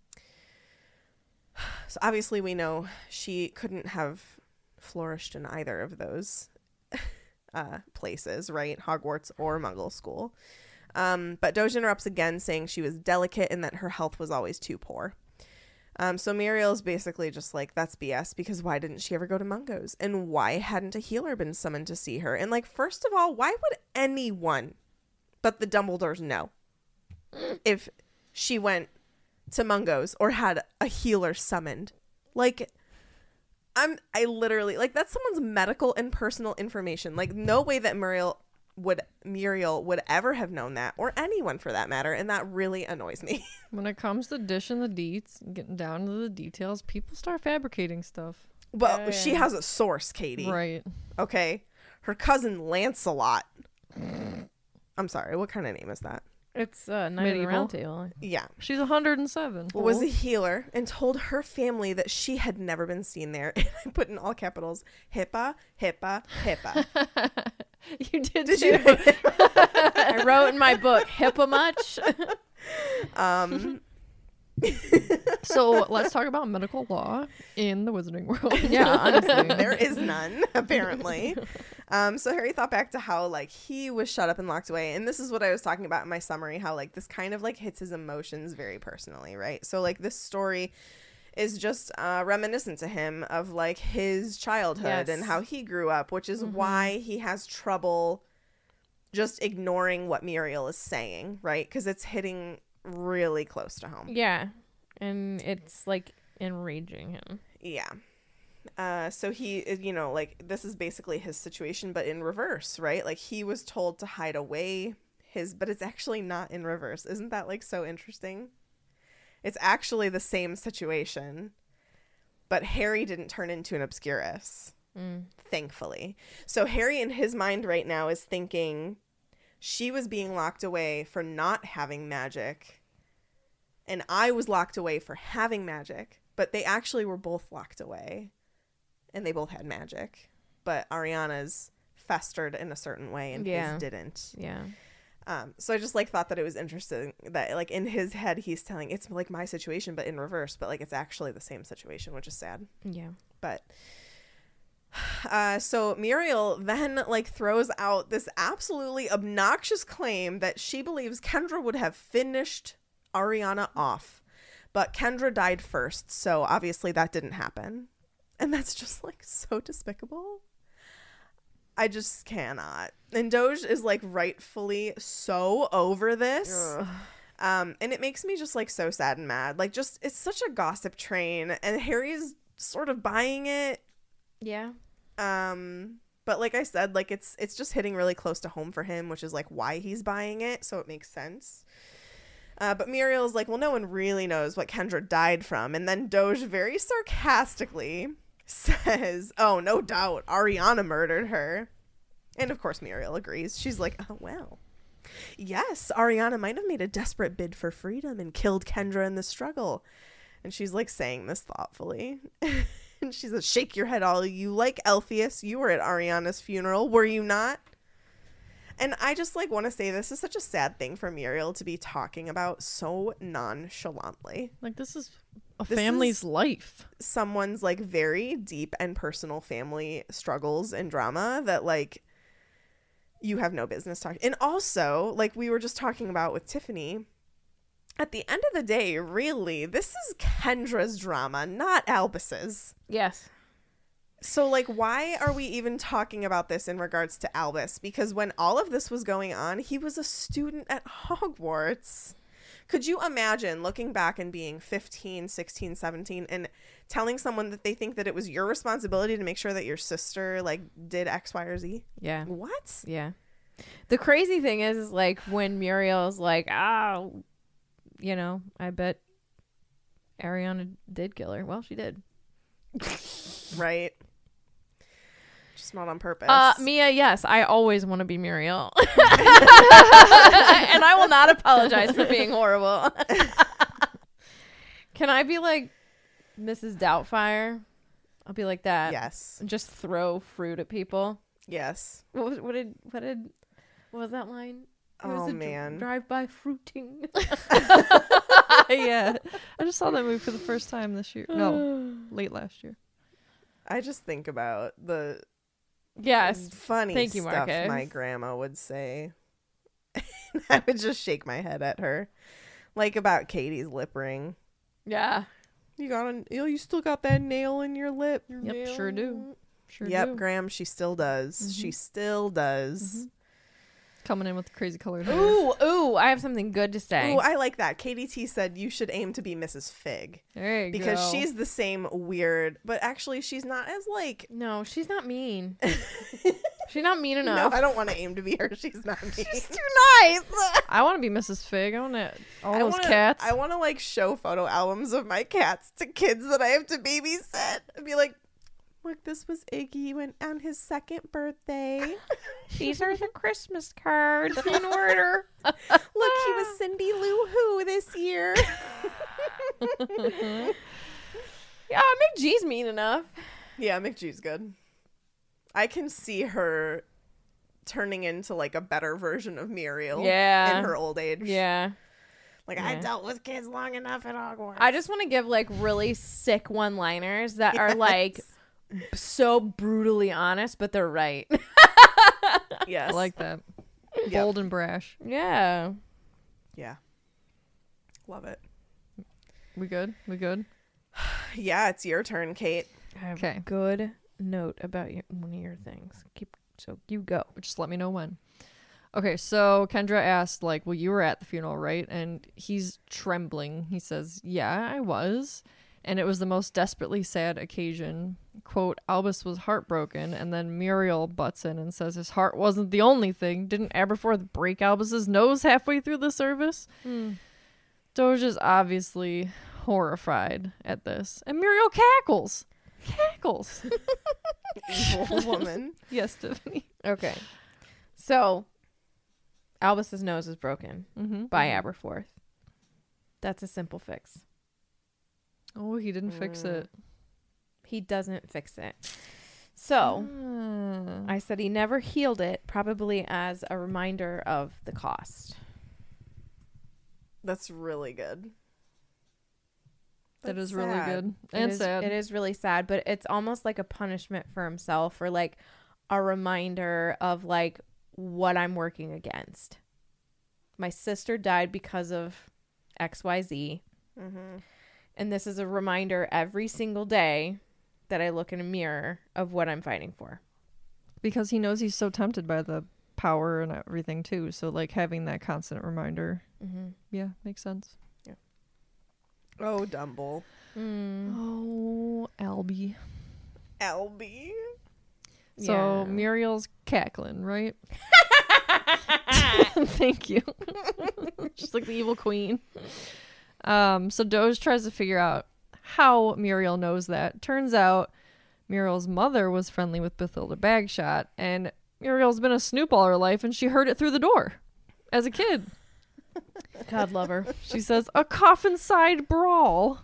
So obviously we know she couldn't have flourished in either of those uh, places, right? Hogwarts or Muggle school. Um, but Doge interrupts again, saying she was delicate and that her health was always too poor. Um, so Muriel's basically just like, that's B S, because why didn't she ever go to Mungo's? And why hadn't a healer been summoned to see her? And like, first of all, why would anyone but the Dumbledores know if she went to Mungo's or had a healer summoned? Like, I'm, I literally, like, that's someone's medical and personal information. Like, no way that Muriel would Muriel would ever have known that, or anyone for that matter, and that really annoys me. When it comes to dishing the deets, getting down to the details, people start fabricating stuff. Well, Oh, yeah. she has a source, Katie. Right. Okay. Her cousin Lancelot. I'm sorry, what kind of name is that? It's uh, Knight of the Medieval. Round Table. Yeah. She's one hundred seven. Was a healer and told her family that she had never been seen there. And I put in all capitals, HIPAA, HIPAA, HIPAA. You did, Did too. you? I wrote in my book, HIPAA much? um, So let's talk about medical law in the Wizarding World. Yeah, honestly. there is none, apparently. Um, so Harry thought back to how, like, he was shut up and locked away. And this is what I was talking about in my summary, how, like, this kind of, like, hits his emotions very personally, right? So, like, this story is just uh, reminiscent to him of, like, his childhood Yes. and how he grew up, which is Mm-hmm. why he has trouble just ignoring what Muriel is saying, right? Because it's hitting really close to home. Yeah. And it's like enraging him. Yeah. Uh, so he, you know, like, this is basically his situation, but in reverse, right? Like, he was told to hide away his, but it's actually not in reverse. Isn't that, like, so interesting? It's actually the same situation, but Harry didn't turn into an Obscurus, Mm. thankfully. So Harry, in his mind right now, is thinking she was being locked away for not having magic, and I was locked away for having magic, but they actually were both locked away. And they both had magic, but Ariana's festered in a certain way and Yeah. his didn't. Yeah. Um, so I just like thought that it was interesting that, like, in his head he's telling it's like my situation, but in reverse. But like it's actually the same situation, which is sad. Yeah. But uh, so Muriel then like throws out this absolutely obnoxious claim that she believes Kendra would have finished Ariana off, but Kendra died first, so obviously that didn't happen. And that's just, like, so despicable. I just cannot. And Doge is, like, rightfully so over this. Ugh. Um, and it makes me just, like, so sad and mad. Like, just, it's such a gossip train. And Harry's sort of buying it. Yeah. Um, but like I said, like, it's it's just hitting really close to home for him, which is, like, why he's buying it. So it makes sense. Uh, but Muriel's like, well, no one really knows what Kendra died from. And then Doge very sarcastically says, oh, no doubt Ariana murdered her. And of course Muriel agrees. She's like, oh, well, yes, Ariana might have made a desperate bid for freedom and killed Kendra in the struggle. And she's like saying this thoughtfully. And she says, shake your head all you like, Elpheus. You were at Ariana's funeral, were you not? And I just like want to say this is such a sad thing for Muriel to be talking about so nonchalantly. Like, this is a This family's is- life. Someone's like very deep and personal family struggles and drama that like you have no business talking. And also, like we were just talking about with Tiffany, at the end of the day, really, this is Kendra's drama, not Albus's. Yes. So, like, why are we even talking about this in regards to Albus? Because when all of this was going on, he was a student at Hogwarts. Could you imagine looking back and being fifteen, sixteen, seventeen and telling someone that they think that it was your responsibility to make sure that your sister, like, did X, Y, or Z? Yeah. What? Yeah. The crazy thing is, is like when Muriel's like, oh, you know, I bet Ariana did kill her. Well, she did. Right? Just not on purpose. Uh, Mia, yes, I always want to be Muriel. And I will not apologize for being horrible. Can I be like Missus Doubtfire? I'll be like that. Yes. And just throw fruit at people. Yes. What, was, what did, what did, what was that line? It was Oh, a man. Drive-by fruiting. Yeah. I just saw that movie for the first time this year. No, late last year. I just think about the Yes. funny Thank you, stuff Marcus. my grandma would say. I would just shake my head at her. Like about Katie's lip ring. Yeah. You got a, you, know, you still got that nail in your lip. Your Yep, nail. sure do. Sure Yep, do. Graham, she still does. She still does. Coming in with crazy colored hair. Ooh, ooh, I have something good to say. Ooh, I like that. Katie T said you should aim to be Missus Fig. There you Because go. she's the same weird, but actually she's not as like No, she's not mean. She's not mean No, enough. I don't want to aim to be her. She's not me. Too nice. I want to be Missus Fig. I want to all I those wanna, cats. I want to like show photo albums of my cats to kids that I have to babysit and be like, look, this was Iggy when on his second birthday. These are the Christmas cards in order. Look, he was Cindy Lou Who this year. Yeah, McGee's mean enough. Yeah, McGee's good. I can see her turning into like a better version of Muriel Yeah. in her old age. Yeah. Like, I dealt with kids long enough at Hogwarts. I just want to give like really sick one-liners that are like so brutally honest, but they're right. yes. I like that. Yep. Bold and brash. Yeah. Yeah. Love it. We good? We good? Yeah, it's your turn, Kate. I have Okay. a good note about your, one of your things. Keep so you go. Just let me know when. Okay, so Kendra asked, like, well, you were at the funeral, right? And he's trembling. He says, yeah, I was. And it was the most desperately sad occasion. Quote, Albus was heartbroken. And then Muriel butts in and says his heart wasn't the only thing. Didn't Aberforth break Albus's nose halfway through the service? Hmm. Doge is obviously horrified at this. And Muriel cackles. Cackles. Evil woman. Yes, Tiffany. Okay. So Albus's nose is broken Mm-hmm. by Aberforth. That's a simple fix. Oh, he didn't fix it. He doesn't fix it. So Ah. I said he never healed it, probably as a reminder of the cost. That's really good. That That's is really sad. good It and is- sad. It is really sad, but it's almost like a punishment for himself, or like a reminder of like what I'm working against. My sister died because of X Y Z. Mm-hmm. And this is a reminder every single day that I look in a mirror of what I'm fighting for. Because he knows he's so tempted by the power and everything too. So like having that constant reminder, Mm-hmm. yeah, makes sense. Oh, Dumble. Mm. Oh, Albie. Albie. So Yeah. Muriel's cackling, right? Thank you. She's like the evil queen. Um, so Doge tries to figure out how Muriel knows that. Turns out Muriel's mother was friendly with Bathilda Bagshot, and Muriel's been a snoop all her life, and she heard it through the door as a kid. God love her. She says, a coffin side brawl.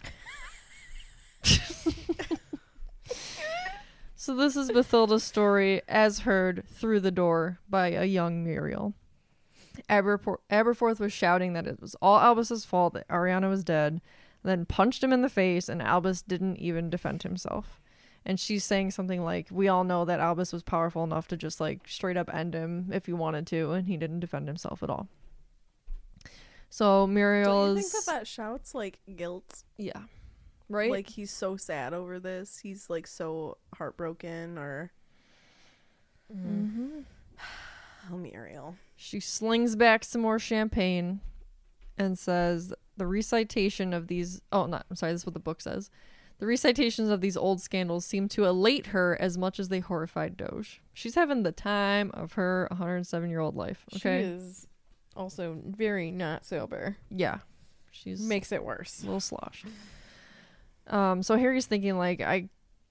So this is Bathilda's story as heard through the door by a young Muriel. Aberfor- Aberforth was shouting that it was all Albus's fault that Ariana was dead, then punched him in the face, and Albus didn't even defend himself. And she's saying something like, we all know that Albus was powerful enough to just like straight up end him if he wanted to, and he didn't defend himself at all. So Muriel Don't you is think that that shouts like guilt? yeah, right. Like he's so sad over this. He's like so heartbroken or. Mm-hmm. Oh, Muriel. She slings back some more champagne and says the recitation of these oh not I'm sorry, this is what the book says. The recitations of these old scandals seem to elate her as much as they horrified Doge. She's having the time of her one hundred seven year old life. Okay. She is also very not sober. Yeah. She's Makes it worse. a little slosh. Um, so Harry's thinking like, I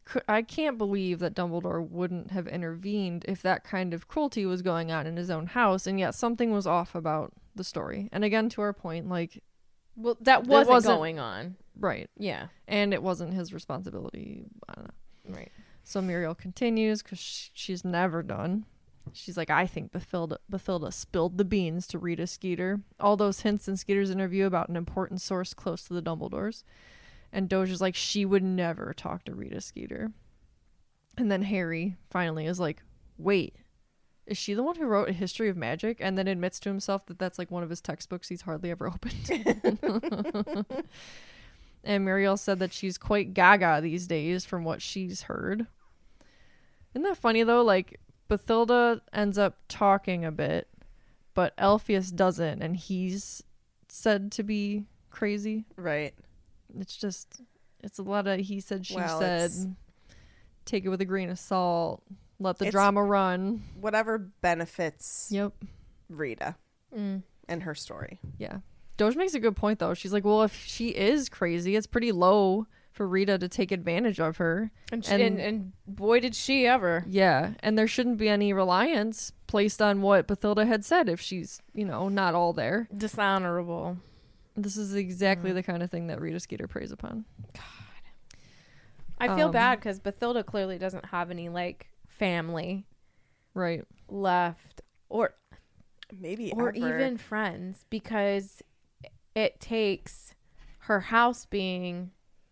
cou- I can't believe that Dumbledore wouldn't have intervened if that kind of cruelty was going on in his own house, and yet something was off about the story. And again, to our point, like, Well, that wasn't, wasn't- going on. right. Yeah. And it wasn't his responsibility. I don't know. Right. So Muriel continues because sh- she's never done. She's like, I think Bathilda, Bathilda spilled the beans to Rita Skeeter. All those hints in Skeeter's interview about an important source close to the Dumbledores. And Dozier's like, she would never talk to Rita Skeeter. And then Harry finally is like, wait, is she the one who wrote A History of Magic? And then admits to himself that that's like one of his textbooks he's hardly ever opened. And Muriel said that she's quite gaga these days from what she's heard. Isn't that funny though? Like, Bathilda ends up talking a bit, but Alpheus doesn't, and he's said to be crazy. Right. It's just, it's a lot of he said, she Well, said. it's- Take it with a grain of salt. Let the It's- drama run. Whatever benefits Yep. Rita Mm. and her story. Yeah. Doge makes a good point, though. She's like, well, if she is crazy, it's pretty low for Rita to take advantage of her. And, she, And- and and boy did she ever. Yeah. And there shouldn't be any reliance placed on what Bathilda had said if she's, you know, not all there. Dishonorable. This is exactly the kind of thing that Rita Skeeter preys upon. I feel Um, bad because Bathilda clearly doesn't have any like family Right. left, or Maybe or ever. even friends, because it takes her house being,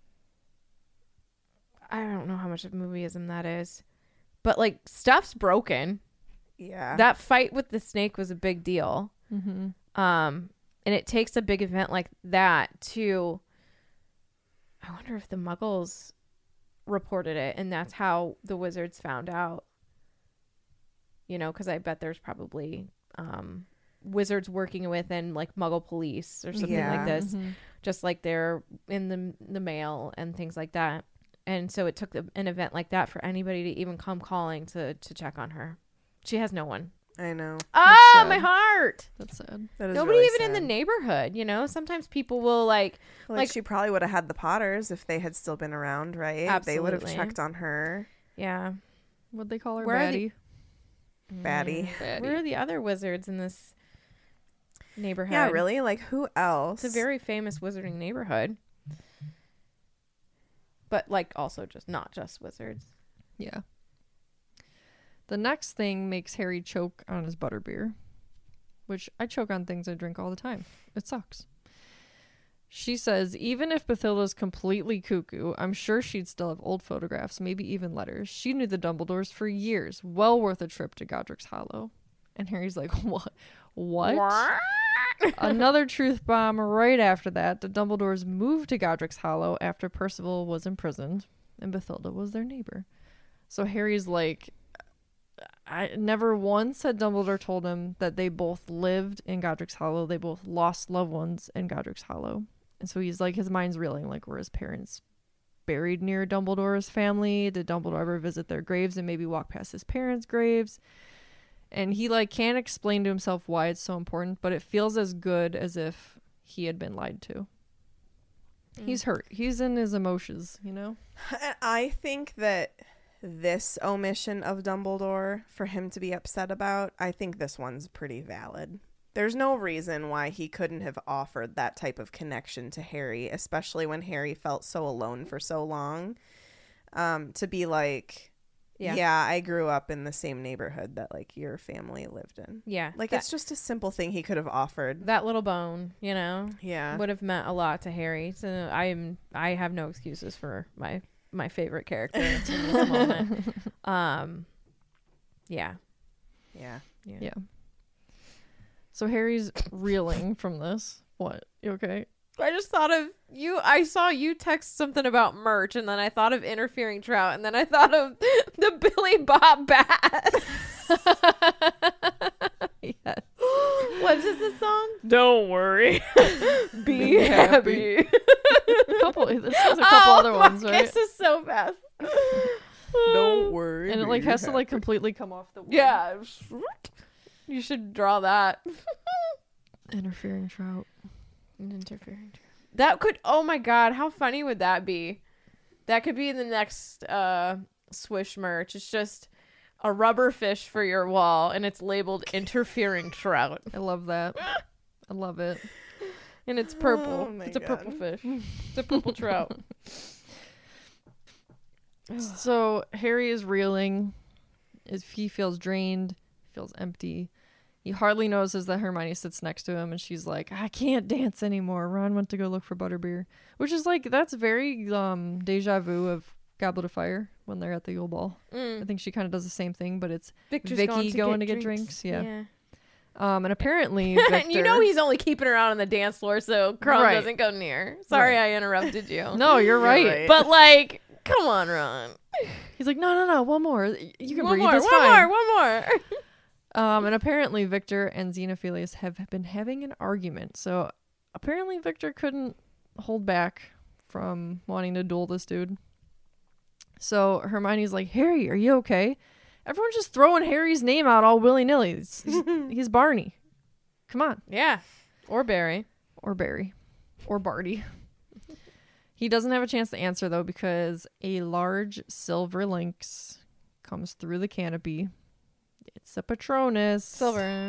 I don't know how much of movieism that is, but like stuff's broken. Yeah. That fight with the snake was a big deal. Mm-hmm. Um, and it takes a big event like that to, I wonder if the Muggles reported it and that's how the Wizards found out. You know, because I bet there's probably um, Wizards working with and like Muggle police or something Yeah. like this, Mm-hmm. just like they're in the the mail and things like that. And so it took the, an event like that for anybody to even come calling to to check on her. She has no one. I know. Ah, sad. my heart. That's sad. That is Nobody really even in the sad. neighborhood, you know? Sometimes people will like, Like, like- she probably would have had the Potters if they had still been around, right? They would have Absolutely. checked on her. yeah. What'd they call her? Where are the- Baddie? Baddie. Baddie. Where are the other wizards in this neighborhood? Yeah, really? Like, who else? It's a very famous wizarding neighborhood. But like also just not just wizards. Yeah. The next thing makes Harry choke on his butterbeer, which I choke on things I drink all the time. It sucks. She says, even if Bathilda's completely cuckoo, I'm sure she'd still have old photographs, maybe even letters. She knew the Dumbledores for years. Well worth a trip to Godric's Hollow. And Harry's like, what? What? Another truth bomb right after that. The Dumbledores moved to Godric's Hollow after Percival was imprisoned, and Bathilda was their neighbor. So Harry's like, I never once had Dumbledore told him that they both lived in Godric's Hollow. They both lost loved ones in Godric's Hollow. And so he's like, his mind's reeling, like, were his parents buried near Dumbledore's family? Did Dumbledore ever visit their graves and maybe walk past his parents' graves? And he like can't explain to himself why it's so important, but it feels as good as if he had been lied to. Mm. He's hurt. He's in his emotions, you know? And I think that this omission of Dumbledore for him to be upset about, I think this one's pretty valid. There's no reason why he couldn't have offered that type of connection to Harry, especially when Harry felt so alone for so long. Um, to be like, Yeah. yeah. I grew up in the same neighborhood that like your family lived in. Yeah. Like that, it's just a simple thing he could have offered. that little bone, you know, Yeah. would have meant a lot to Harry. So I am I have no excuses for my my favorite character in this moment. Um yeah. Yeah. Yeah. Yeah. So Harry's reeling from this. What? You okay? I just thought of you. I saw you text something about merch, and then I thought of interfering trout, and then I thought of the Billy Bob Bass. Yes. What is this song? Don't worry, be, Be happy. happy. couple, this has a couple oh, other ones, my right? This is so fast. Don't worry. And it like be has to like happy. completely come off the wood. Yeah, you should draw that. Interfering trout. An interfering trout. That could. Oh my god, how funny would that be? That could be the next uh, Swish merch. It's just a rubber fish for your wall, and it's labeled interfering trout. I love that. I love it. And it's purple. Oh my it's a purple God. fish. It's a purple trout. So Harry is reeling. Is he feels drained, feels empty. He hardly notices that Hermione sits next to him, and she's like, "I can't dance anymore. Ron went to go look for butterbeer," which is like that's very um deja vu of Goblet of Fire when they're at the Yule Ball. Mm. I think she kind of does the same thing, but it's Victor's Vicky going to get drinks. Yeah. Um, and apparently, Victor, And you know he's only keeping her out on the dance floor so Crumb Right. doesn't go near. Sorry Right. I interrupted you. No, you're right. right. But like, come on, Ron. He's like, "No, no, no, one more. You can One breathe. more, It's one fine." more, one more. Um, and apparently Victor and Xenophilius have been having an argument. So apparently Victor couldn't hold back from wanting to duel this dude. So Hermione's like, "Harry, are you okay?" Everyone's just throwing Harry's name out all willy-nilly. He's, he's, he's Barney. Come on. Yeah. Or Barry. Or Barry. Or Barty. He doesn't have a chance to answer, though, because a large silver lynx comes through the canopy. It's a Patronus. Silver.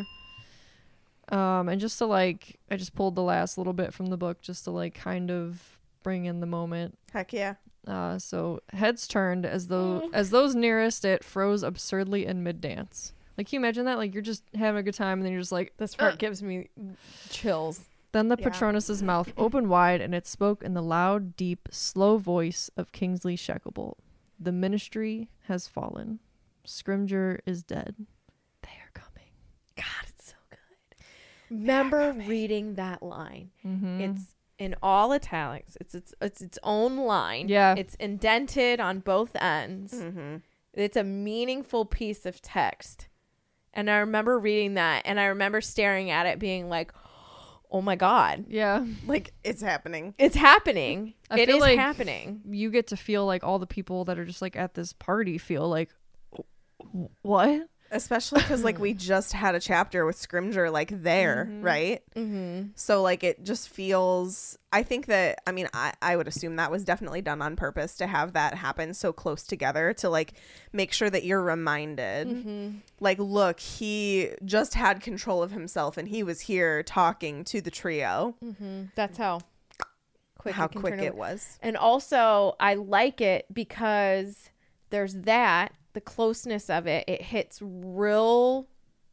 Um, and just to like, I just pulled the last little bit from the book just to like kind of bring in the moment. Heck yeah. Uh, so heads turned as though as those nearest it froze absurdly in mid dance. Like, can you imagine that? Like, you're just having a good time, and then you're just like, This part gives me chills. Then the Yeah. Patronus's mouth opened wide, and it spoke in the loud, deep, slow voice of Kingsley Shacklebolt. "The ministry has fallen. Scrimgeour is dead. They are coming." God, it's so good. Remember reading that line. Mm-hmm. It's in all italics. It's its it's its own line. Yeah. It's indented on both ends. Mm-hmm. It's a meaningful piece of text. And I remember reading that, and I remember staring at it being like, "Oh my God. Yeah. Like, it's happening. It's happening. I It feel is like- happening." You get to feel like all the people that are just like at this party feel like, "W- what? Especially because, like, we just had a chapter with Scrimgeour, like, there, right? Mm-hmm. So, like, it just feels... I think that... I mean, I, I would assume that was definitely done on purpose to have that happen so close together to, like, make sure that you're reminded. Mm-hmm. Like, look, he just had control of himself, and he was here talking to the trio. Mm-hmm. That's how quick how it can quick turn it over. was. And also, I like it because there's that, the closeness of it. It hits real,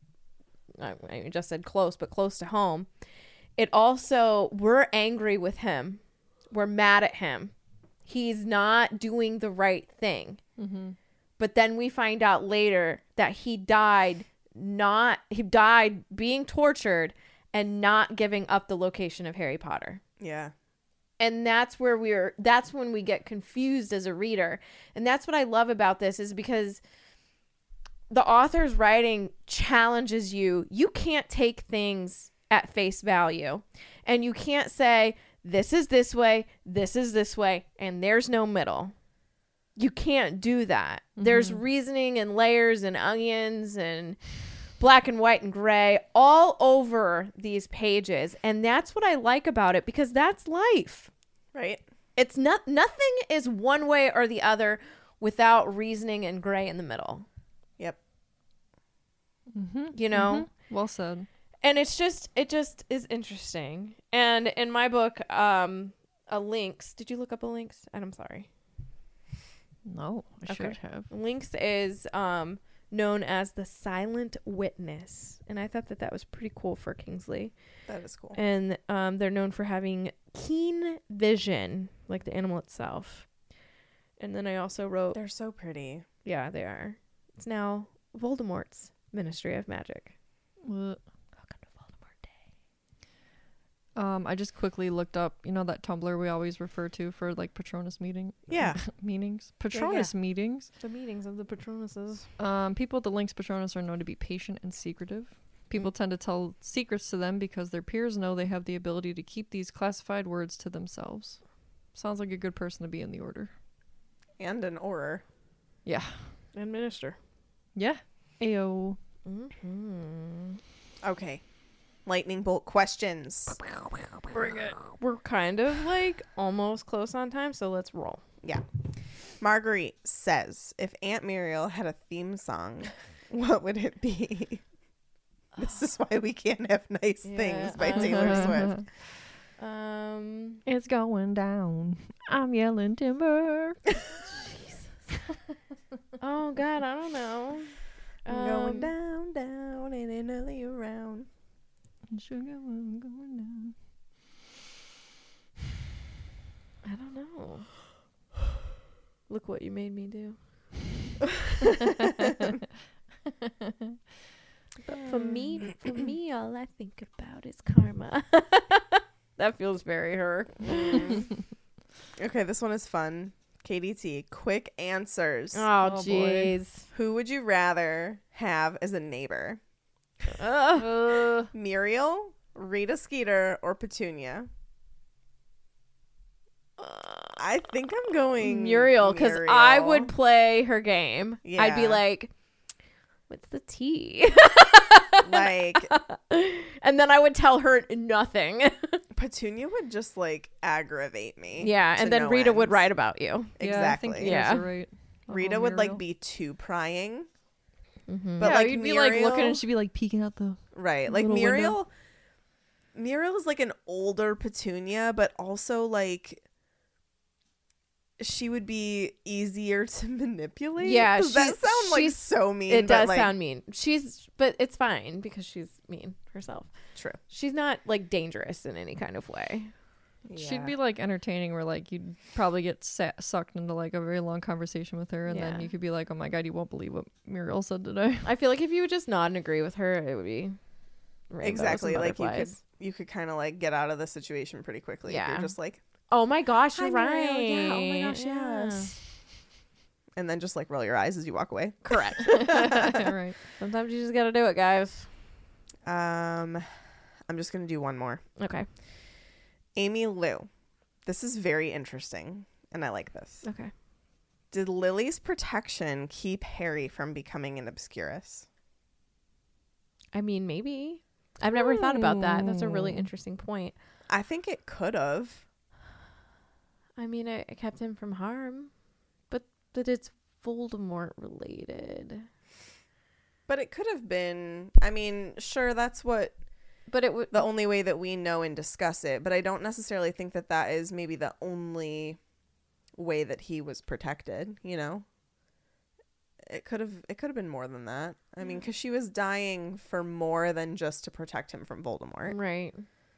I I just said close, but close to home. It also, we're angry with him. We're mad at him. He's not doing the right thing. Mm-hmm. But then we find out later that he died not, he died being tortured and not giving up the location of Harry Potter. Yeah. And that's where we're that's when we get confused as a reader. And that's what I love about this, is because the author's writing challenges you. You can't take things at face value, and you can't say this is this way, this is this way, and there's no middle. You can't do that. Mm-hmm. There's reasoning and layers and onions and black and white and gray all over these pages. And that's what I like about it, because that's life. Right? It's not, nothing is one way or the other without reasoning and gray in the middle, Yep. Mm-hmm. you know? Well said. And it's just, it just is interesting. And in my book, um, a Lynx, did you look up a Lynx? And I'm sorry. No, I Okay. should have. Lynx is um, known as the silent witness. And I thought that that was pretty cool for Kingsley. That is cool. And um, they're known for having keen vision, like the animal itself. And then I also wrote, They're so pretty. yeah, they are. It's now Voldemort's Ministry of Magic. What? Welcome to Voldemort Day. Um, I just quickly looked up, you know, that Tumblr we always refer to for like Patronus meeting. Yeah. meetings. Patronus meetings. The meetings of the Patronuses. Um, people with the Lynx Patronus are known to be patient and secretive. People tend to tell secrets to them because their peers know they have the ability to keep these classified words to themselves. Sounds like a good person to be in the order. And an auror. Yeah. And Minister. Yeah. Ayo. Mm-hmm. Okay. Lightning bolt questions. Bring it. We're kind of like almost close on time, so let's roll. Yeah. Marguerite says, if Aunt Muriel had a theme song, what would it be? This is why we can't have nice Yeah, things by uh, Taylor Swift. Um, It's going down. I'm yelling timber. oh God, I don't know. I'm Um, going down, down, and in early around. Sugar, I'm going down. I don't know. Look what you made me do. But for me, for me, all I think about is karma. That feels very her. Mm. Okay, this one is fun. K D T, quick answers. Oh, boy. jeez. Who would you rather have as a neighbor? Uh, Muriel, Rita Skeeter, or Petunia? I think I'm going Muriel, because I Muriel. would play her game. I'd be Yeah. like, what's the tea? like And then I would tell her nothing. Petunia would just like aggravate me. Yeah, to and then no Rita would ends. write about you. Exactly. Yeah, I think you Yeah. guys are right. I'll Rita go would like Muriel. be too prying. Mm-hmm. But yeah, like you'd be Muriel, like looking and she'd be like peeking out the. right, like little window. Muriel. Muriel is like an older Petunia, but also like she would be easier to manipulate. Yeah, does that she's- sound like she's- so mean? It but, does like, sound mean. She's, but it's fine because she's mean herself. true. She's not like dangerous in any kind of way. She'd be like entertaining, where like you'd probably get sa- sucked into like a very long conversation with her, and Yeah. then you could be like, "Oh my god, you won't believe what Muriel said today." I feel like if you would just nod and agree with her, it would be rainbows exactly and like you could butterflies. you could kind of like get out of the situation pretty quickly. If Yeah. you're just like, Oh my gosh, Hi, you're right. Muriel. Yeah, oh my gosh, Yeah. yes. And then just like roll your eyes as you walk away. Correct. Right. Sometimes you just gotta do it, guys. Um, I'm just gonna do one more. Okay. Amy Lou. This is very interesting, and I like this. Okay. Did Lily's protection keep Harry from becoming an Obscurus? I mean, maybe. I've never thought about that. That's a really Hmm. interesting point. I think it could have. I mean, it, it kept him from harm, but that it's Voldemort related. But it could have been. I mean, sure, that's what But it would. the only way that we know and discuss it. But I don't necessarily think that that is maybe the only way that he was protected. You know, it could have. It could have been more than that. I mean, because she was dying for more than just to protect him from Voldemort. Right.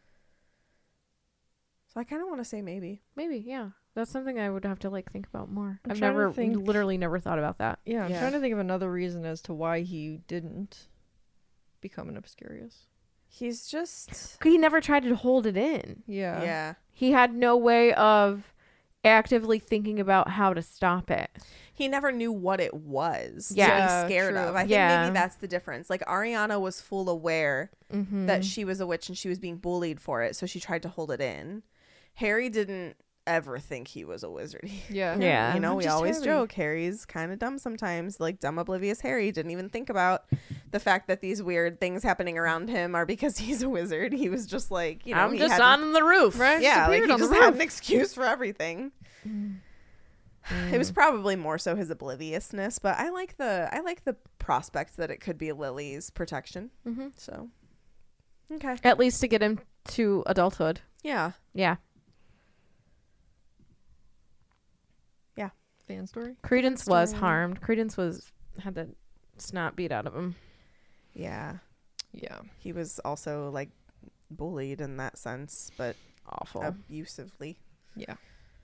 So I kind of want to say maybe. Maybe. Yeah. That's something I would have to like think about more. I'm I've trying to never, think- literally never thought about that. Yeah, I'm Yeah. trying to think of another reason as to why he didn't become an Obscurus. He's just. He never tried to hold it in. Yeah. Yeah. He had no way of actively thinking about how to stop it. He never knew what it was Yeah, to be scared true. of. I think Yeah. maybe that's the difference. Like Ariana was full aware Mm-hmm. that she was a witch and she was being bullied for it, so she tried to hold it in. Harry didn't ever think he was a wizard. Yeah. Yeah. You know, I'm we just always Harry. joke Harry's kind of dumb sometimes. Like dumb oblivious Harry didn't even think about the fact that these weird things happening around him are because he's a wizard. He was just like, you know, I'm he just had- on the roof. Right. Yeah, like disappeared he on the just had roof. an excuse for everything. It was probably more so his obliviousness, but I like the I like the prospect that it could be Lily's protection. Mm-hmm. So, okay, At least to get him to adulthood. yeah, Yeah. Fan story. Credence was story. harmed. Credence was had the snot beat out of him. yeah. Yeah. He was also like bullied in that sense, but Awful. abusively. Yeah.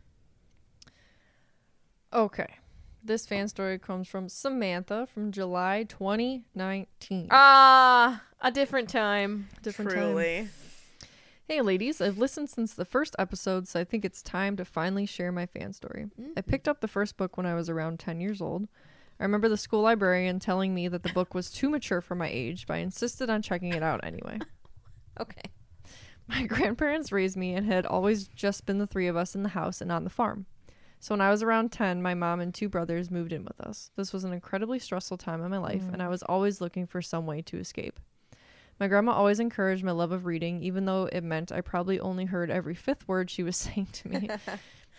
Okay. This fan story comes from Samantha from July twenty nineteen. Ah, a different time. Different time. Truly. Hey ladies, I've listened since the first episode, so I think it's time to finally share my fan story. I picked up the first book when I was around ten years old. I remember the school librarian telling me that the book was too mature for my age, but I insisted on checking it out anyway. Okay. My grandparents raised me and had always just been the three of us in the house and on the farm. So when I was around ten, my mom and two brothers moved in with us. This was an incredibly stressful time in my life, and I was always looking for some way to escape. My grandma always encouraged my love of reading, even though it meant I probably only heard every fifth word she was saying to me.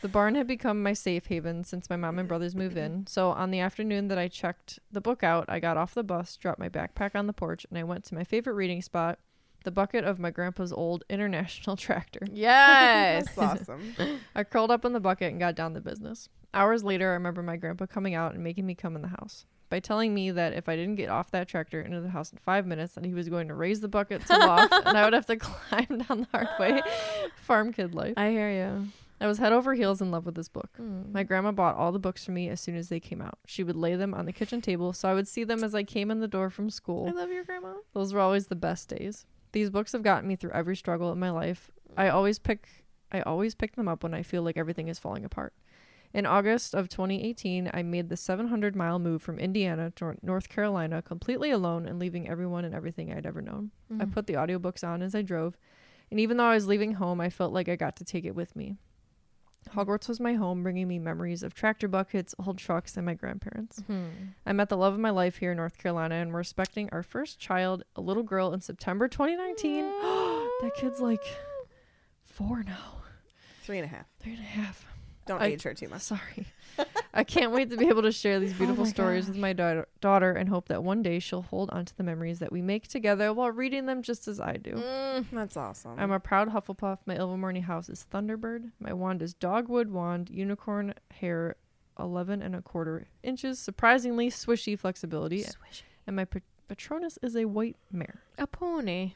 The barn had become my safe haven since my mom and brothers moved in. So on the afternoon that I checked the book out, I got off the bus, dropped my backpack on the porch, and I went to my favorite reading spot, the bucket of my grandpa's old International tractor. Yes. That's awesome. I curled up in the bucket and got down to business. Hours later, I remember my grandpa coming out and making me come in the house by telling me that if I didn't get off that tractor into the house in five minutes, then he was going to raise the bucket to loft and I would have to climb down the hard way. Farm kid life. I hear you. I was head over heels in love with this book. Mm. My grandma bought all the books for me as soon as they came out. She would lay them on the kitchen table so I would see them as I came in the door from school. I love your grandma. Those were always the best days. These books have gotten me through every struggle in my life. I always pick I always pick them up when I feel like everything is falling apart. In August of twenty eighteen, I made the seven hundred mile move from Indiana to North Carolina completely alone and leaving everyone and everything I'd ever known. Mm. I put the audiobooks on as I drove, and even though I was leaving home, I felt like I got to take it with me. Hogwarts was my home, bringing me memories of tractor buckets, old trucks, and my grandparents. Mm-hmm. I met the love of my life here in North Carolina, and we're expecting our first child, a little girl, in September twenty nineteen. That kid's like four now. Three and a half. Three and a half. Don't I- age her too much. Sorry. I can't wait to be able to share these beautiful my stories with my da- daughter and hope that one day she'll hold on to the memories that we make together while reading them just as I do. Mm. That's awesome. I'm a proud Hufflepuff. My Ilvermorny house is Thunderbird. My wand is Dogwood Wand, unicorn hair, eleven and a quarter inches, surprisingly swishy flexibility. Swish. And my pat- Patronus is a white mare. A pony.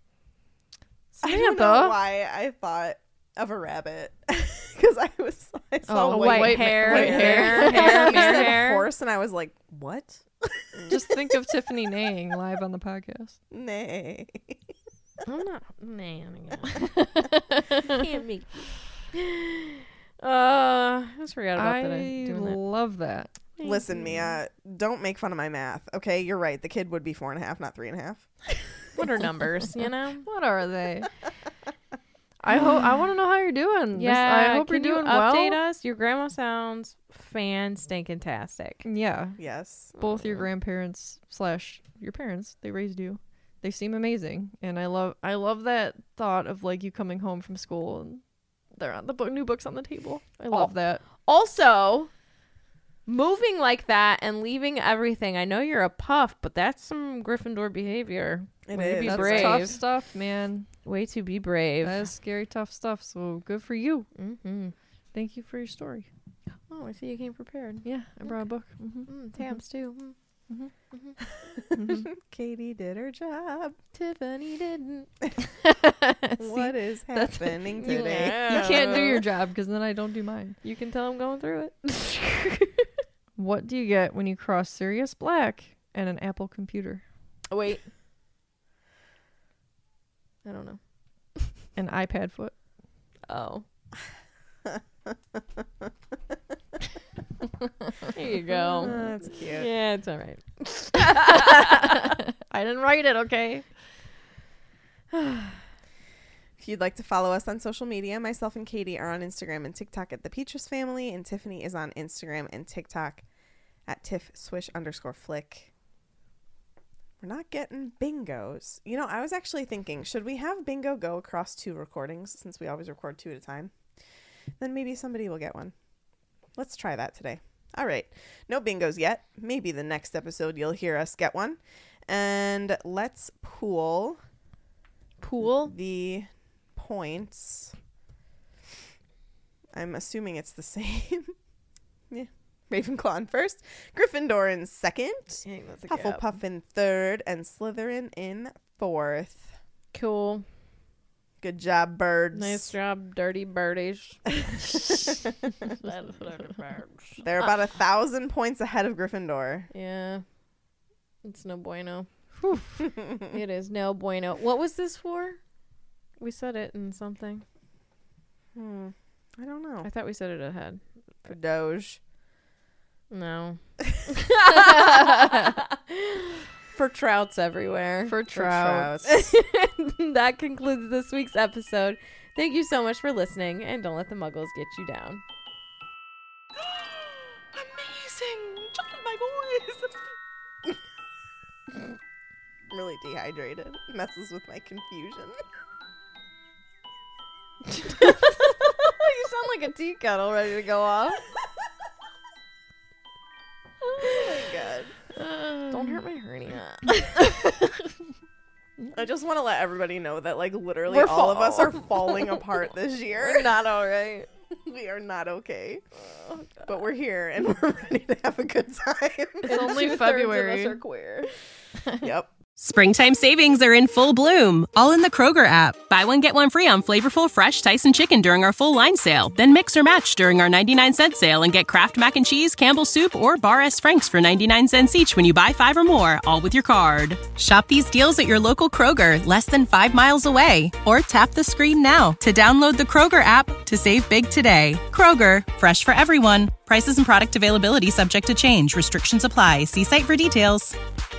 I don't know why I thought of a rabbit because I was I saw Oh, white, white, white hair, ma- white hair, hair. hair, You hair, said hair. horse, and I was like, what? Just think of Tiffany neighing live on the podcast. Nay. I'm not. Man, can't be. Uh, I just forgot about that. I'm I doing that. love that. Listen, Mia, don't make fun of my math. Okay, you're right. The kid would be four and a half, not three and a half. What are numbers? You know. What are they? I hope I want to know how you're doing. This- Yeah. I hope you're can you doing update well. us? Your grandma sounds fan stinking tastic. Yeah, Yes. both your grandparents slash your parents, they raised you. They seem amazing, and I love I love that thought of like you coming home from school and they're on the book, new books on the table. I love Oh. that. Also, moving like that and leaving everything. I know you're a puff, but that's some Gryffindor behavior. It Way to is. be That's brave. tough stuff, man. Way to be brave. That is scary, tough stuff. So good for you. Mm-hmm. Thank you for your story. Oh, I see you came prepared. Yeah, I brought a book. Mm-hmm. Mm, tabs too. Mm. Mm-hmm. Katie did her job. Tiffany didn't. What is that's- happening you- today? You can't do your job because then I don't do mine. You can tell I'm going through it. What do you get when you cross Sirius Black and an Apple computer? Wait. I don't know. An iPad foot. Oh. There you go. That's cute. Yeah, it's all right. I didn't write it, okay? If you'd like to follow us on social media, myself and Katie are on Instagram and TikTok at the Petrus Family, and Tiffany is on Instagram and TikTok at Tiff Swish underscore flick. We're not getting bingos. You know, I was actually thinking, should we have bingo go across two recordings since we always record two at a time? Then maybe somebody will get one. Let's try that today. All right. No bingos yet. Maybe the next episode you'll hear us get one. And let's pool Pool? the points. I'm assuming it's the same. Yeah. Ravenclaw in first, Gryffindor in second, Hufflepuff in third, and Slytherin in fourth. Cool. Good job, birds. Nice job, dirty birdies. They're about a thousand points ahead of Gryffindor. Yeah. It's no bueno. It is no bueno. What was this for? We said it in something. Hmm. I don't know. I thought we said it ahead. For Doge. No. For trouts everywhere. For For trout. trouts. That concludes this week's episode. Thank you so much for listening, and don't let the muggles get you down. Amazing. Just my voice. Really dehydrated. Messes with my confusion. You sound like a tea kettle ready to go off. Oh my god. Don't hurt my hernia. I just want to let everybody know that, like, literally We're all of fall- us are falling apart this year. Not all right. We are not okay. But we're here and we're ready to have a good time. It's only Two-thirds February. of us are queer. Yep. Springtime savings are in full bloom, all in the Kroger app. Buy one, get one free on flavorful, fresh Tyson chicken during our full line sale. Then mix or match during our ninety-nine cent sale and get Kraft Mac and Cheese, Campbell's Soup, or Bar S. Frank's for ninety-nine cents each when you buy five or more, all with your card. Shop these deals at your local Kroger, less than five miles away. Or tap the screen now to download the Kroger app to save big today. Kroger, fresh for everyone. Prices and product availability subject to change. Restrictions apply. See site for details.